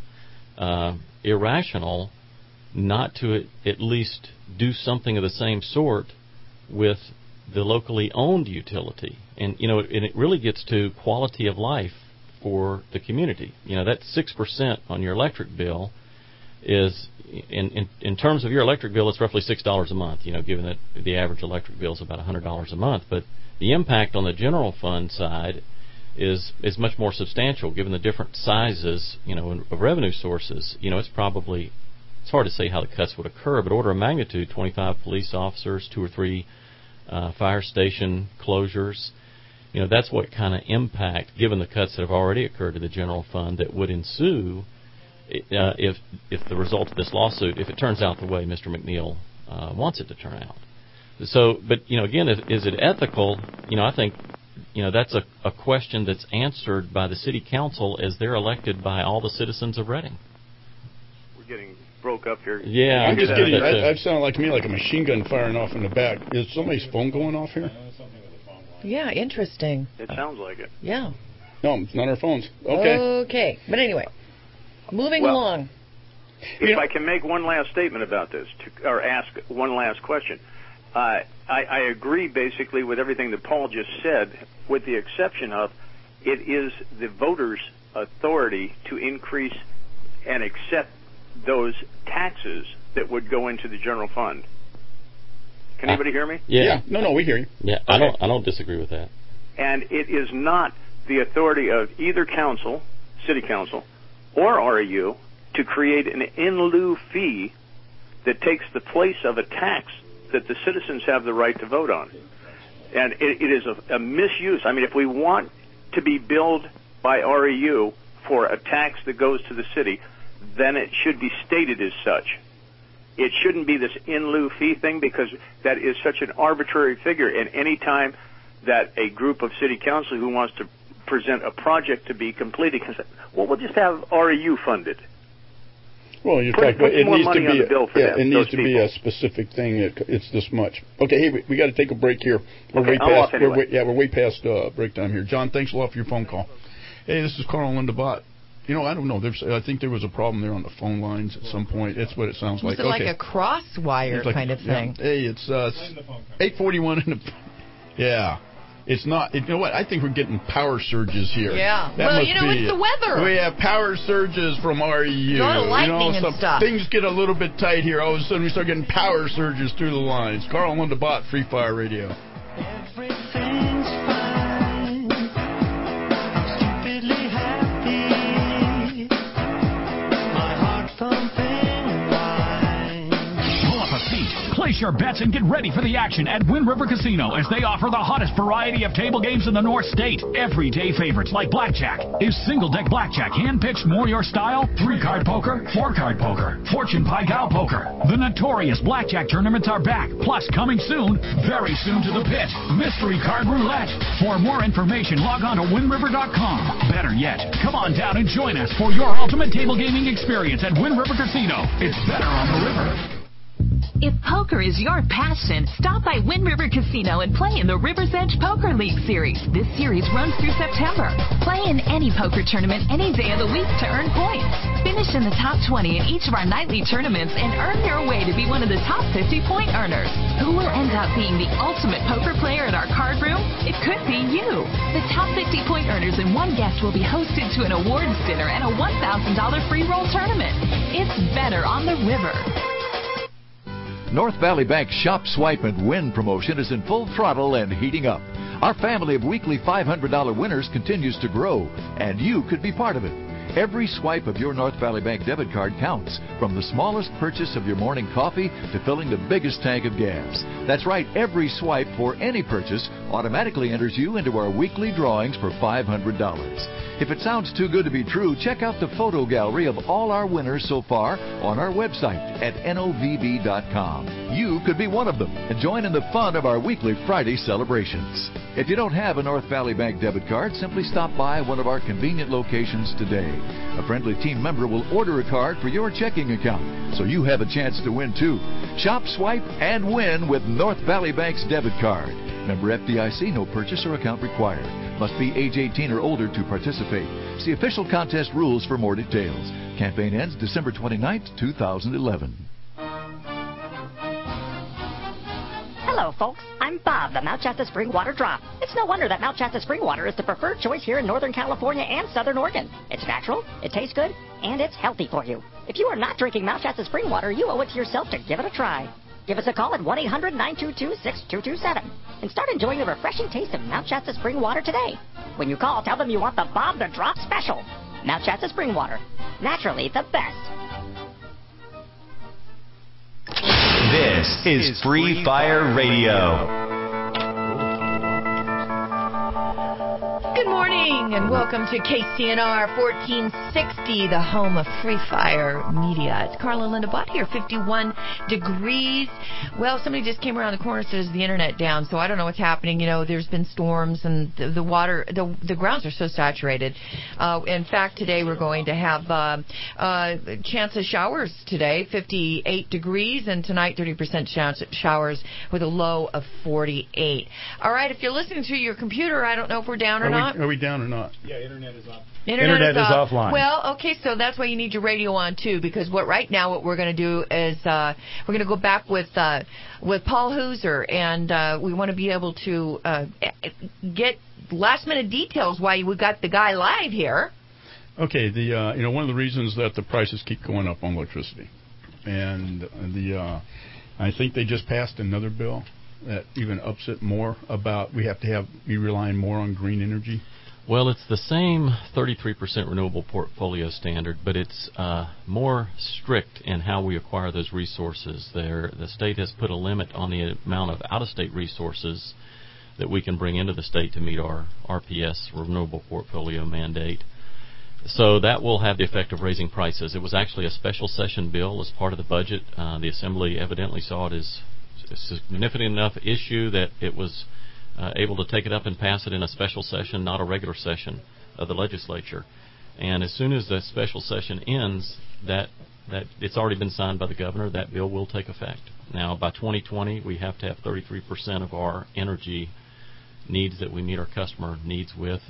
irrational not to at least do something of the same sort with the locally owned utility? And it really gets to quality of life for the community. That 6% on your electric bill is, in terms of your electric bill, it's roughly $6 a month, given that the average electric bill is about $100 a month. But the impact on the general fund side is much more substantial, given the different sizes, of revenue sources. It's hard to say how the cuts would occur, but order of magnitude, 25 police officers, 2 or 3 fire station closures. That's what kind of impact, given the cuts that have already occurred to the general fund, that would ensue if the result of this lawsuit, if it turns out the way Mr. McNeil wants it to turn out. So, but again, is it ethical? I think that's a question that's answered by the city council as they're elected by all the citizens of Reading. We're getting broke up here. Yeah, I'm just kidding. That sounded like to me like a machine gun firing off in the back. Is somebody's phone going off here? Yeah, interesting. It sounds like it. Yeah. No, it's not our phones. Okay. Okay, but anyway, moving along. If I can make one last statement about this, or ask one last question. I agree basically with everything that Paul just said, with the exception of it is the voters' authority to increase and accept those taxes that would go into the general fund. Can anybody hear me? Yeah. No, we hear you. Yeah, okay. I don't disagree with that. And it is not the authority of either council, city council, or REU to create an in lieu fee that takes the place of a tax that the citizens have the right to vote on. And it is a misuse. I mean, if we want to be billed by REU for a tax that goes to the city, then it should be stated as such. It shouldn't be this in lieu fee thing, because that is such an arbitrary figure. And any time that a group of city council who wants to present a project to be completed can say, well, we'll just have REU funded. Well, you're talking about it needs to be it needs to be a specific thing. It's this much. Okay, hey, we got to take a break here. We're way past. We're way past break time here. John, thanks a lot for your phone call. Hey, this is Carl Lundabot. I don't know. I think there was a problem there on the phone lines at some point. That's what it sounds like. Was it like a cross wire kind of thing? Yeah. Hey, it's 8:41 in the. Yeah. It's not. You know what? I think we're getting power surges here. Yeah. It's the weather. We have power surges from REU. Lightning and stuff. Things get a little bit tight here. All of a sudden, we start getting power surges through the lines. Carl Lundabot, Free Fire Radio. Everything's fine. I'm stupidly happy. My heart thumping wine. Pull up a seat. Place your bets and get ready for the action at Wind River Casino as they offer the hottest variety of table games in the North State. Everyday favorites like blackjack. Is single-deck blackjack hand-pitched more your style? 3-card poker, 4-card poker, fortune pie gal poker. The notorious blackjack tournaments are back. Plus, coming soon, very soon to the pit, mystery card roulette. For more information, log on to WindRiver.com. Better yet, come on down and join us for your ultimate table gaming experience at Wind River Casino. It's better on the river. If poker is your passion, stop by Wind River Casino and play in the River's Edge Poker League Series. This series runs through September. Play in any poker tournament any day of the week to earn points. Finish in the top 20 in each of our nightly tournaments and earn your way to be one of the top 50 point earners. Who will end up being the ultimate poker player at our card room? It could be you. The top 50 point earners and one guest will be hosted to an awards dinner and a $1,000 free roll tournament. It's better on the river. North Valley Bank's Shop, Swipe, and Win promotion is in full throttle and heating up. Our family of weekly $500 winners continues to grow, and you could be part of it. Every swipe of your North Valley Bank debit card counts, from the smallest purchase of your morning coffee to filling the biggest tank of gas. That's right, every swipe for any purchase automatically enters you into our weekly drawings for $500. If it sounds too good to be true, check out the photo gallery of all our winners so far on our website at novb.com. You could be one of them and join in the fun of our weekly Friday celebrations. If you don't have a North Valley Bank debit card, simply stop by one of our convenient locations today. A friendly team member will order a card for your checking account, so you have a chance to win too. Shop, swipe, and win with North Valley Bank's debit card. Member FDIC, no purchase or account required. Must be age 18 or older to participate. See official contest rules for more details. Campaign ends December 29th, 2011. Hello, folks. I'm Bob, the Mount Shasta Spring Water Drop. It's no wonder that Mount Shasta Spring Water is the preferred choice here in Northern California and Southern Oregon. It's natural, it tastes good, and it's healthy for you. If you are not drinking Mount Shasta Spring Water, you owe it to yourself to give it a try. Give us a call at 1-800-922-6227 and start enjoying the refreshing taste of Mount Shasta Spring Water today. When you call, tell them you want the Bob the Drop special. Mount Shasta Spring Water. Naturally the best. This is Free Fire Radio. Good morning and welcome to KCNR 1460, the home of Free Fire Media. It's Carla Linda Bott here, 51 degrees. Well, somebody just came around the corner and says the internet down, so I don't know what's happening. You know, there's been storms and the water, the grounds are so saturated. In fact, today we're going to have chance of showers today, 58 degrees, and tonight 30% chance of showers with a low of 48. All right, if you're listening through your computer, I don't know if we're down or not. Are we down or not? Yeah, internet is off. Internet is offline. Well, okay, so that's why you need your radio on too, because what we're going to do is we're going to go back with Paul Hooser, and we want to be able to get last minute details why we got the guy live here. Okay, one of the reasons that the prices keep going up on electricity, and I think they just passed another bill that even ups it more about we have to be relying more on green energy. Well, it's the same 33% renewable portfolio standard, but it's more strict in how we acquire those resources. The state has put a limit on the amount of out-of-state resources that we can bring into the state to meet our RPS, renewable portfolio mandate. So that will have the effect of raising prices. It was actually a special session bill as part of the budget. The Assembly evidently saw it as a significant enough issue that it was able to take it up and pass it in a special session, not a regular session of the legislature. And as soon as the special session ends, that it's already been signed by the governor, that bill will take effect. Now, by 2020, we have to have 33% of our energy needs that we meet our customer needs with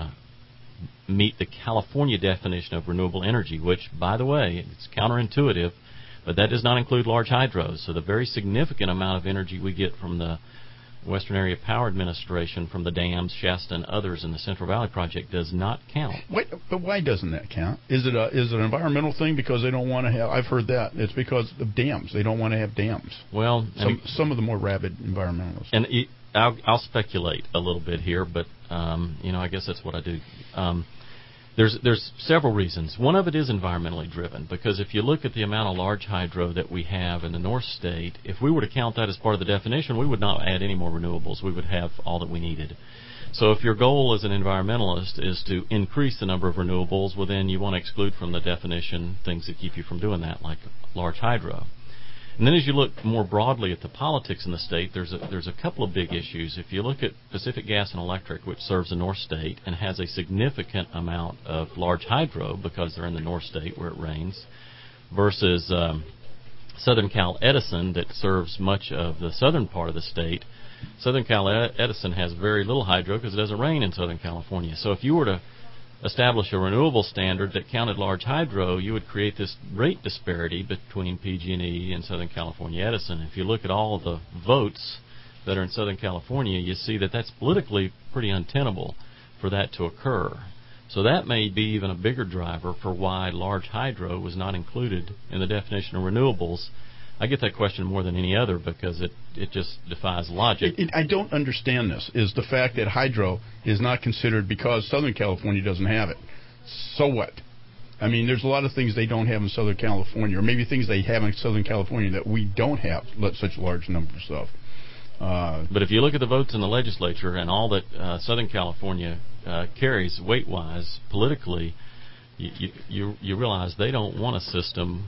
meet the California definition of renewable energy, which, by the way, it's counterintuitive, but that does not include large hydros. So the very significant amount of energy we get from the Western Area Power Administration, from the dams, Shasta, and others in the Central Valley Project does not count. Wait, but why doesn't that count? Is it an environmental thing because they don't want to have? I've heard that it's because of dams. They don't want to have dams. Well, some of the more rabid environmentalists. And I'll speculate a little bit here, but I guess that's what I do. There's several reasons. One of it is environmentally driven, because if you look at the amount of large hydro that we have in the North State, if we were to count that as part of the definition, we would not add any more renewables. We would have all that we needed. So if your goal as an environmentalist is to increase the number of renewables, well, then you want to exclude from the definition things that keep you from doing that, like large hydro. And then as you look more broadly at the politics in the state, there's a couple of big issues. If you look at Pacific Gas and Electric, which serves the North State and has a significant amount of large hydro because they're in the North State where it rains, versus Southern Cal Edison that serves much of the southern part of the state. Southern Cal Edison has very little hydro because it doesn't rain in Southern California. So if you were to establish a renewable standard that counted large hydro, you would create this rate disparity between PG&E and Southern California Edison. If you look at all of the votes that are in Southern California, you see that that's politically pretty untenable for that to occur. So that may be even a bigger driver for why large hydro was not included in the definition of renewables. I get that question more than any other because it just defies logic. I don't understand this, is the fact that hydro is not considered because Southern California doesn't have it. So what? I mean, there's a lot of things they don't have in Southern California, or maybe things they have in Southern California that we don't have such large numbers of. But if you look at the votes in the legislature and all that Southern California carries weight-wise politically, you realize they don't want a system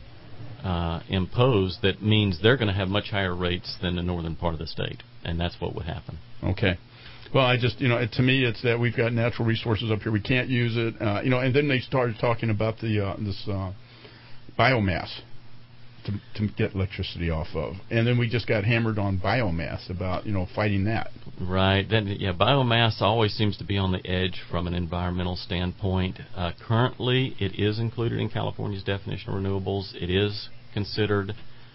imposed that means they're going to have much higher rates than the northern part of the state, and that's what would happen. Okay. Well, I just, to me, it's that we've got natural resources up here. We can't use it, and then they started talking about this biomass to get electricity off of. And then we just got hammered on biomass about, fighting that. Right. Biomass always seems to be on the edge from an environmental standpoint. Currently, it is included in California's definition of renewables. It is considered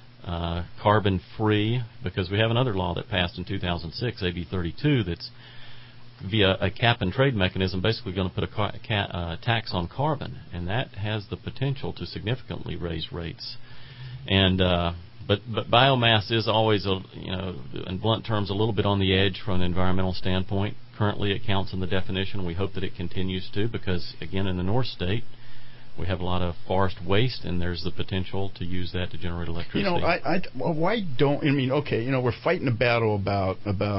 carbon-free because we have another law that passed in 2006, AB 32, that's via a cap-and-trade mechanism basically going to put a tax on carbon, and that has the potential to significantly raise rates. And but biomass is always, in blunt terms, a little bit on the edge from an environmental standpoint. Currently, it counts in the definition. We hope that it continues to, because again, in the North State, we have a lot of forest waste, and there's the potential to use that to generate electricity. Why don't we're fighting a battle about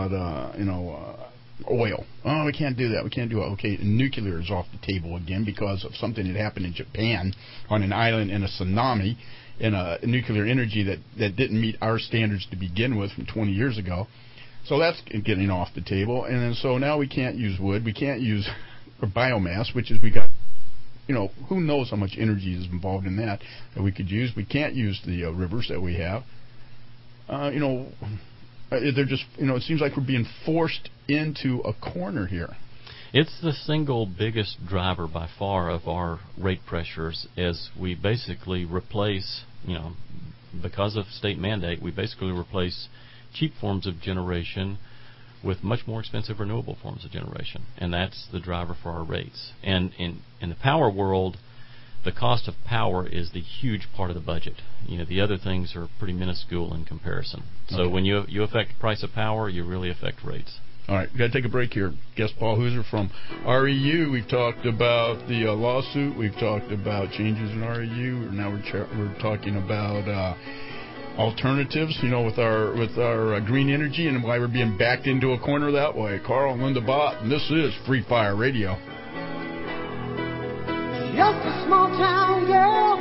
oil. Oh, we can't do that. We can't do it. Okay, nuclear is off the table again because of something that happened in Japan on an island in a tsunami. In a nuclear energy that didn't meet our standards to begin with from 20 years ago. So that's getting off the table. And then so now we can't use wood. We can't use biomass, which is we got, who knows how much energy is involved in that we could use. We can't use the rivers that we have. They're just, it seems like we're being forced into a corner here. It's the single biggest driver by far of our rate pressures as we basically replace, because of state mandate, we basically replace cheap forms of generation with much more expensive renewable forms of generation. And that's the driver for our rates. And in the power world, the cost of power is the huge part of the budget. The other things are pretty minuscule in comparison. So Okay. when you affect the price of power, you really affect rates. All right, we've got to take a break here. Guest Paul Hooser from REU. We've talked about the lawsuit. We've talked about changes in REU. Now we're talking about alternatives, with our green energy and why we're being backed into a corner that way. Carl and Linda Bott, and this is Free Fire Radio. Just a small town girl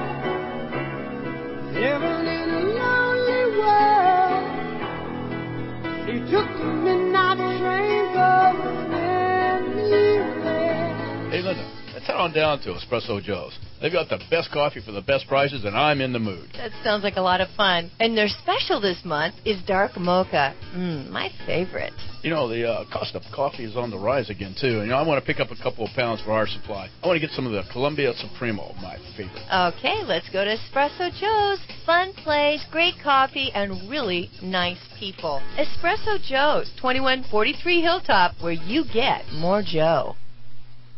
living in a lonely world. She took the midnight train going anywhere. Hey, Linda, let's head on down to Espresso Joe's. They've got the best coffee for the best prices, and I'm in the mood. That sounds like a lot of fun. And their special this month is dark mocha. My favorite. The cost of coffee is on the rise again, too. And I want to pick up a couple of pounds for our supply. I want to get some of the Columbia Supremo, my favorite. Okay, let's go to Espresso Joe's. Fun place, great coffee, and really nice people. Espresso Joe's, 2143 Hilltop, where you get more Joe.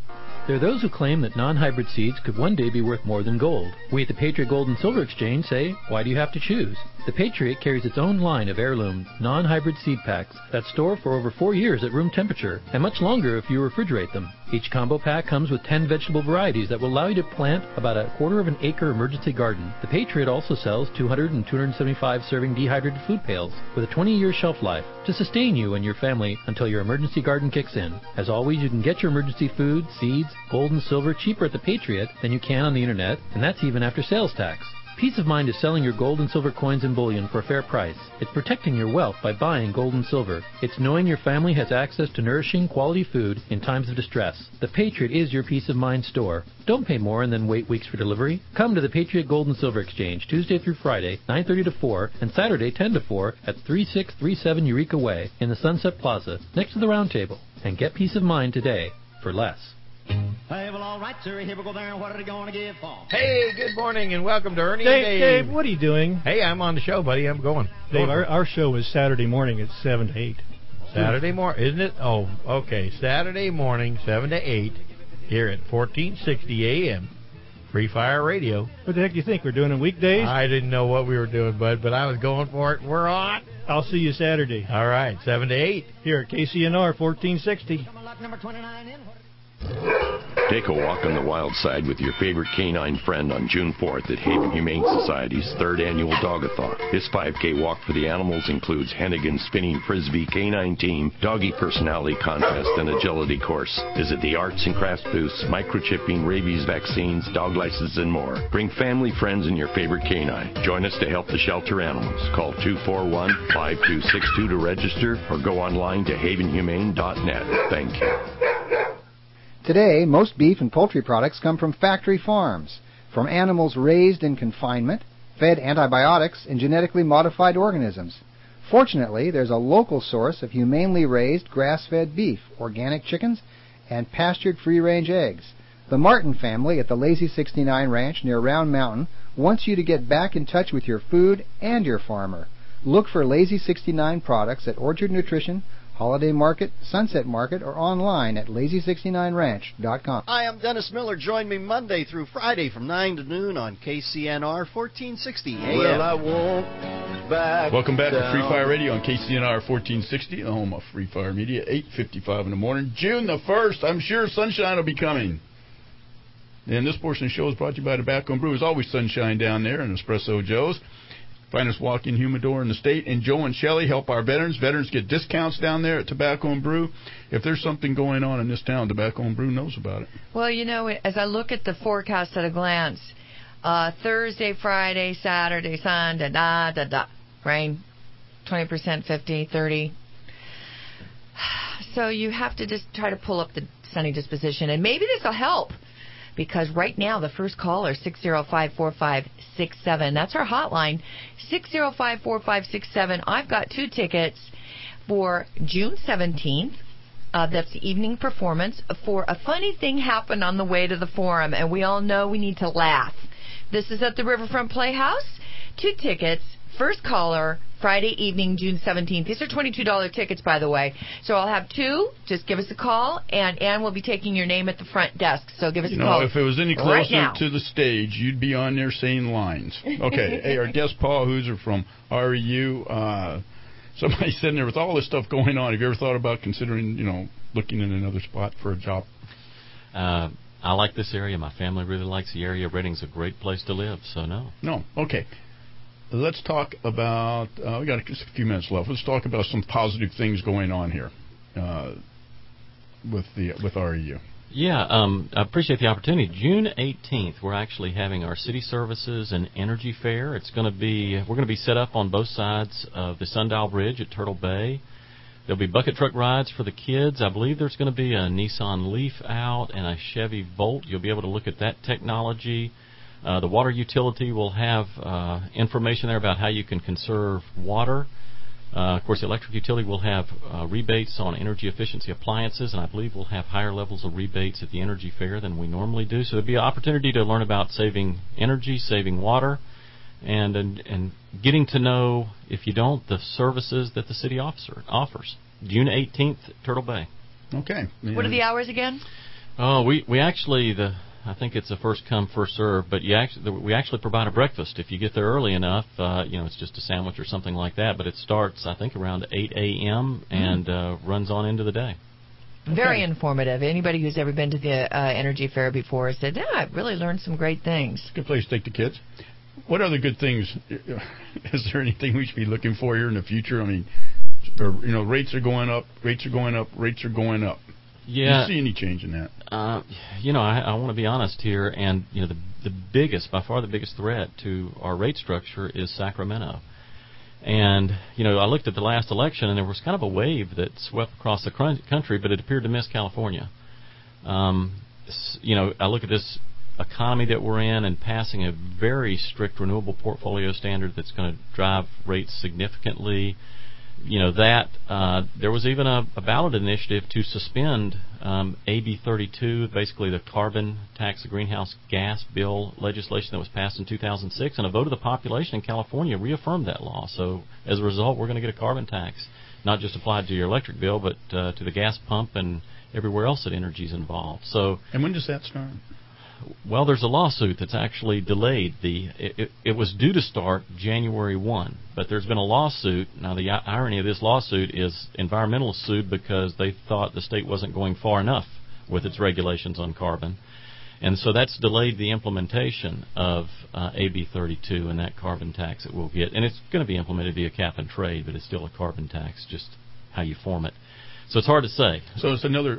There are those who claim that non-hybrid seeds could one day be worth more than gold. We at the Patriot Gold and Silver Exchange say, why do you have to choose? The Patriot carries its own line of heirloom, non-hybrid seed packs that store for over 4 years at room temperature, and much longer if you refrigerate them. Each combo pack comes with 10 vegetable varieties that will allow you to plant about a quarter of an acre emergency garden. The Patriot also sells 200 and 275 serving dehydrated food pails with a 20-year shelf life to sustain you and your family until your emergency garden kicks in. As always, you can get your emergency food, seeds, gold and silver cheaper at the Patriot than you can on the internet, and that's even after sales tax. Peace of mind is selling your gold and silver coins and bullion for a fair price. It's protecting your wealth by buying gold and silver. It's knowing your family has access to nourishing, quality food in times of distress. The Patriot is your peace of mind store. Don't pay more and then wait weeks for delivery. Come to the Patriot Gold and Silver Exchange Tuesday through Friday, 9:30 to 4, and Saturday 10 to 4 at 3637 Eureka Way in the Sunset Plaza next to the Round Table. And get peace of mind today for less. Hey, well, all right, sir. Here we go there. What are they going to give for? Hey, good morning and welcome to Ernie Dave, and Dave. Dave, what are you doing? Hey, I'm on the show, buddy. I'm going. Dave, our show is Saturday morning at 7 to 8. Saturday morning, isn't it? Oh, okay. Saturday morning, 7 to 8, here at 1460 a.m. Free Fire Radio. What the heck do you think? We're doing it weekdays? I didn't know what we were doing, bud, but I was going for it. We're on. I'll see you Saturday. All right, 7 to 8. Here at KCNR 1460. Number 29 in. Take a walk on the wild side with your favorite canine friend on June 4th at Haven Humane Society's 3rd annual Dog-a-thon. This 5K walk for the animals includes Hennigan's Spinning Frisbee Canine Team, Doggy Personality Contest, and Agility Course. Visit the arts and crafts booths, microchipping, rabies vaccines, dog licenses, and more. Bring family, friends, and your favorite canine. Join us to help the shelter animals. Call 241-5262 to register or go online to havenhumane.net. Thank you. Today, most beef and poultry products come from factory farms, from animals raised in confinement, fed antibiotics, and genetically modified organisms. Fortunately, there's a local source of humanely raised grass-fed beef, organic chickens, and pastured free-range eggs. The Martin family at the Lazy 69 Ranch near Round Mountain wants you to get back in touch with your food and your farmer. Look for Lazy 69 products at Orchard Nutrition, Holiday Market, Sunset Market, or online at lazy69ranch.com. Hi, I'm Dennis Miller. Join me Monday through Friday from 9 to noon on KCNR 1460 AM. Well, I won't back Welcome back down. to Free Fire Radio on KCNR 1460, the home of Free Fire Media, 8:55 in the morning. June the 1st, I'm sure sunshine will be coming. And this portion of the show is brought to you by Tobacco and Brew. There's always sunshine down there in Espresso Joe's. Finest walk-in humidor in the state. And Joe and Shelley help our veterans. Veterans get discounts down there at Tobacco and Brew. If there's something going on in this town, Tobacco and Brew knows about it. Well, you know, as I look at the forecast at a glance, Thursday, Friday, Saturday, Sunday, rain, 20%, 50, 30. So you have to just try to pull up the sunny disposition, and maybe this will help. Because right now, the first caller, 605-4567. That's our hotline, 605-4567. I've got 2 tickets for June 17th. That's the evening performance for A Funny Thing Happened on the Way to the Forum. And we all know we need to laugh. This is at the Riverfront Playhouse. 2 tickets. First caller, Friday evening, June 17th. These are $22 tickets, by the way. So I'll have 2. Just give us a call, and Ann will be taking your name at the front desk. So give us a call. If it was any closer to the stage, you'd be on there saying lines. Okay. Hey, our guest, Paul Hooser from REU. Somebody sitting there with all this stuff going on. Have you ever thought about considering, looking in another spot for a job? I like this area. My family really likes the area. Reading's a great place to live, so no. No. Okay. Let's talk about, we got just a few minutes left. Let's talk about some positive things going on here with REU. Yeah, I appreciate the opportunity. June 18th, we're actually having our City Services and Energy Fair. We're going to be set up on both sides of the Sundial Bridge at Turtle Bay. There'll be bucket truck rides for the kids. I believe there's going to be a Nissan Leaf out and a Chevy Volt. You'll be able to look at that technology. The water utility will have information there about how you can conserve water. Of course, the electric utility will have rebates on energy efficiency appliances, and I believe we'll have higher levels of rebates at the Energy Fair than we normally do. So it'd be an opportunity to learn about saving energy, saving water, and getting to know, if you don't, the services that the city offers. June 18th, Turtle Bay. Okay. What are the hours again? Oh, we actually I think it's a first come first serve, but we actually provide a breakfast if you get there early enough. It's just a sandwich or something like that, but it starts I think around 8 a.m. and runs on into the day. Very informative. Anybody who's ever been to the Energy Fair before said, I've really learned some great things. Good place to take the kids. What other good things? Is there anything we should be looking for here in the future? I mean, rates are going up. Yeah. Do you see any change in that? I want to be honest here, and by far the biggest threat to our rate structure is Sacramento. And I looked at the last election, and there was kind of a wave that swept across the country, but it appeared to miss California. I look at this economy that we're in and passing a very strict renewable portfolio standard that's going to drive rates significantly. There was even a ballot initiative to suspend AB 32, basically the carbon tax, the greenhouse gas bill legislation that was passed in 2006, and a vote of the population in California reaffirmed that law. So as a result, we're going to get a carbon tax, not just applied to your electric bill, but to the gas pump and everywhere else that energy is involved. And when does that start? Well, there's a lawsuit that's actually delayed. It was due to start January 1, but there's been a lawsuit. Now, the irony of this lawsuit is environmentalists sued because they thought the state wasn't going far enough with its regulations on carbon. And so that's delayed the implementation of AB 32 and that carbon tax that we'll get. And it's going to be implemented via cap and trade, but it's still a carbon tax, just how you form it. So it's hard to say. So it's another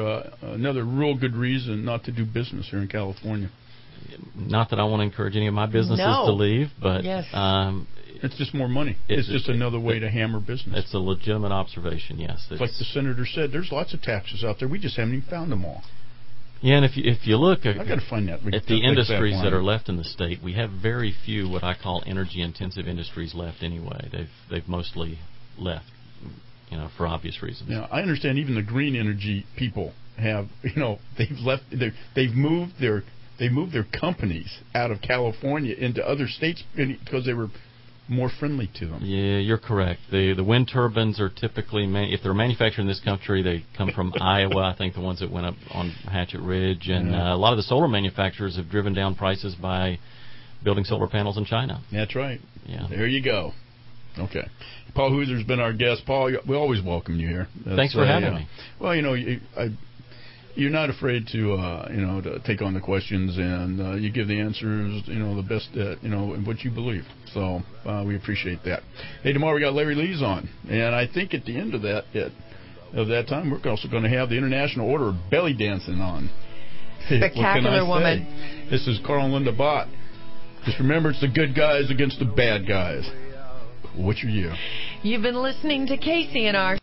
real good reason not to do business here in California. Not that I want to encourage any of my businesses to leave, but yes. It's just more money. It's just another way to hammer business. It's a legitimate observation, yes. It's like the senator said, there's lots of taxes out there. We just haven't even found them all. Yeah, and if you look I've got to find that. at the industries that are left in the state, we have very few what I call energy-intensive industries left anyway. They've mostly left. For obvious reasons. Yeah, I understand. Even the green energy people have, they've left. They've moved their companies out of California into other states because they were more friendly to them. Yeah, you're correct. The wind turbines are typically, if they're manufactured in this country, they come from Iowa. I think the ones that went up on Hatchet Ridge, and a lot of the solar manufacturers have driven down prices by building solar panels in China. That's right. Yeah. There you go. Okay. Paul Hooser's been our guest. Paul, we always welcome you here. Thanks for having me. Well, you're not afraid to take on the questions, and you give the answers, the best, what you believe. So we appreciate that. Hey, tomorrow we got Larry Lees on, and I think at the end of that time, we're also going to have the International Order of Belly Dancing on. Spectacular woman. This is Carl and Linda Bott. Just remember, it's the good guys against the bad guys. What's your year? You've been listening to KCNR.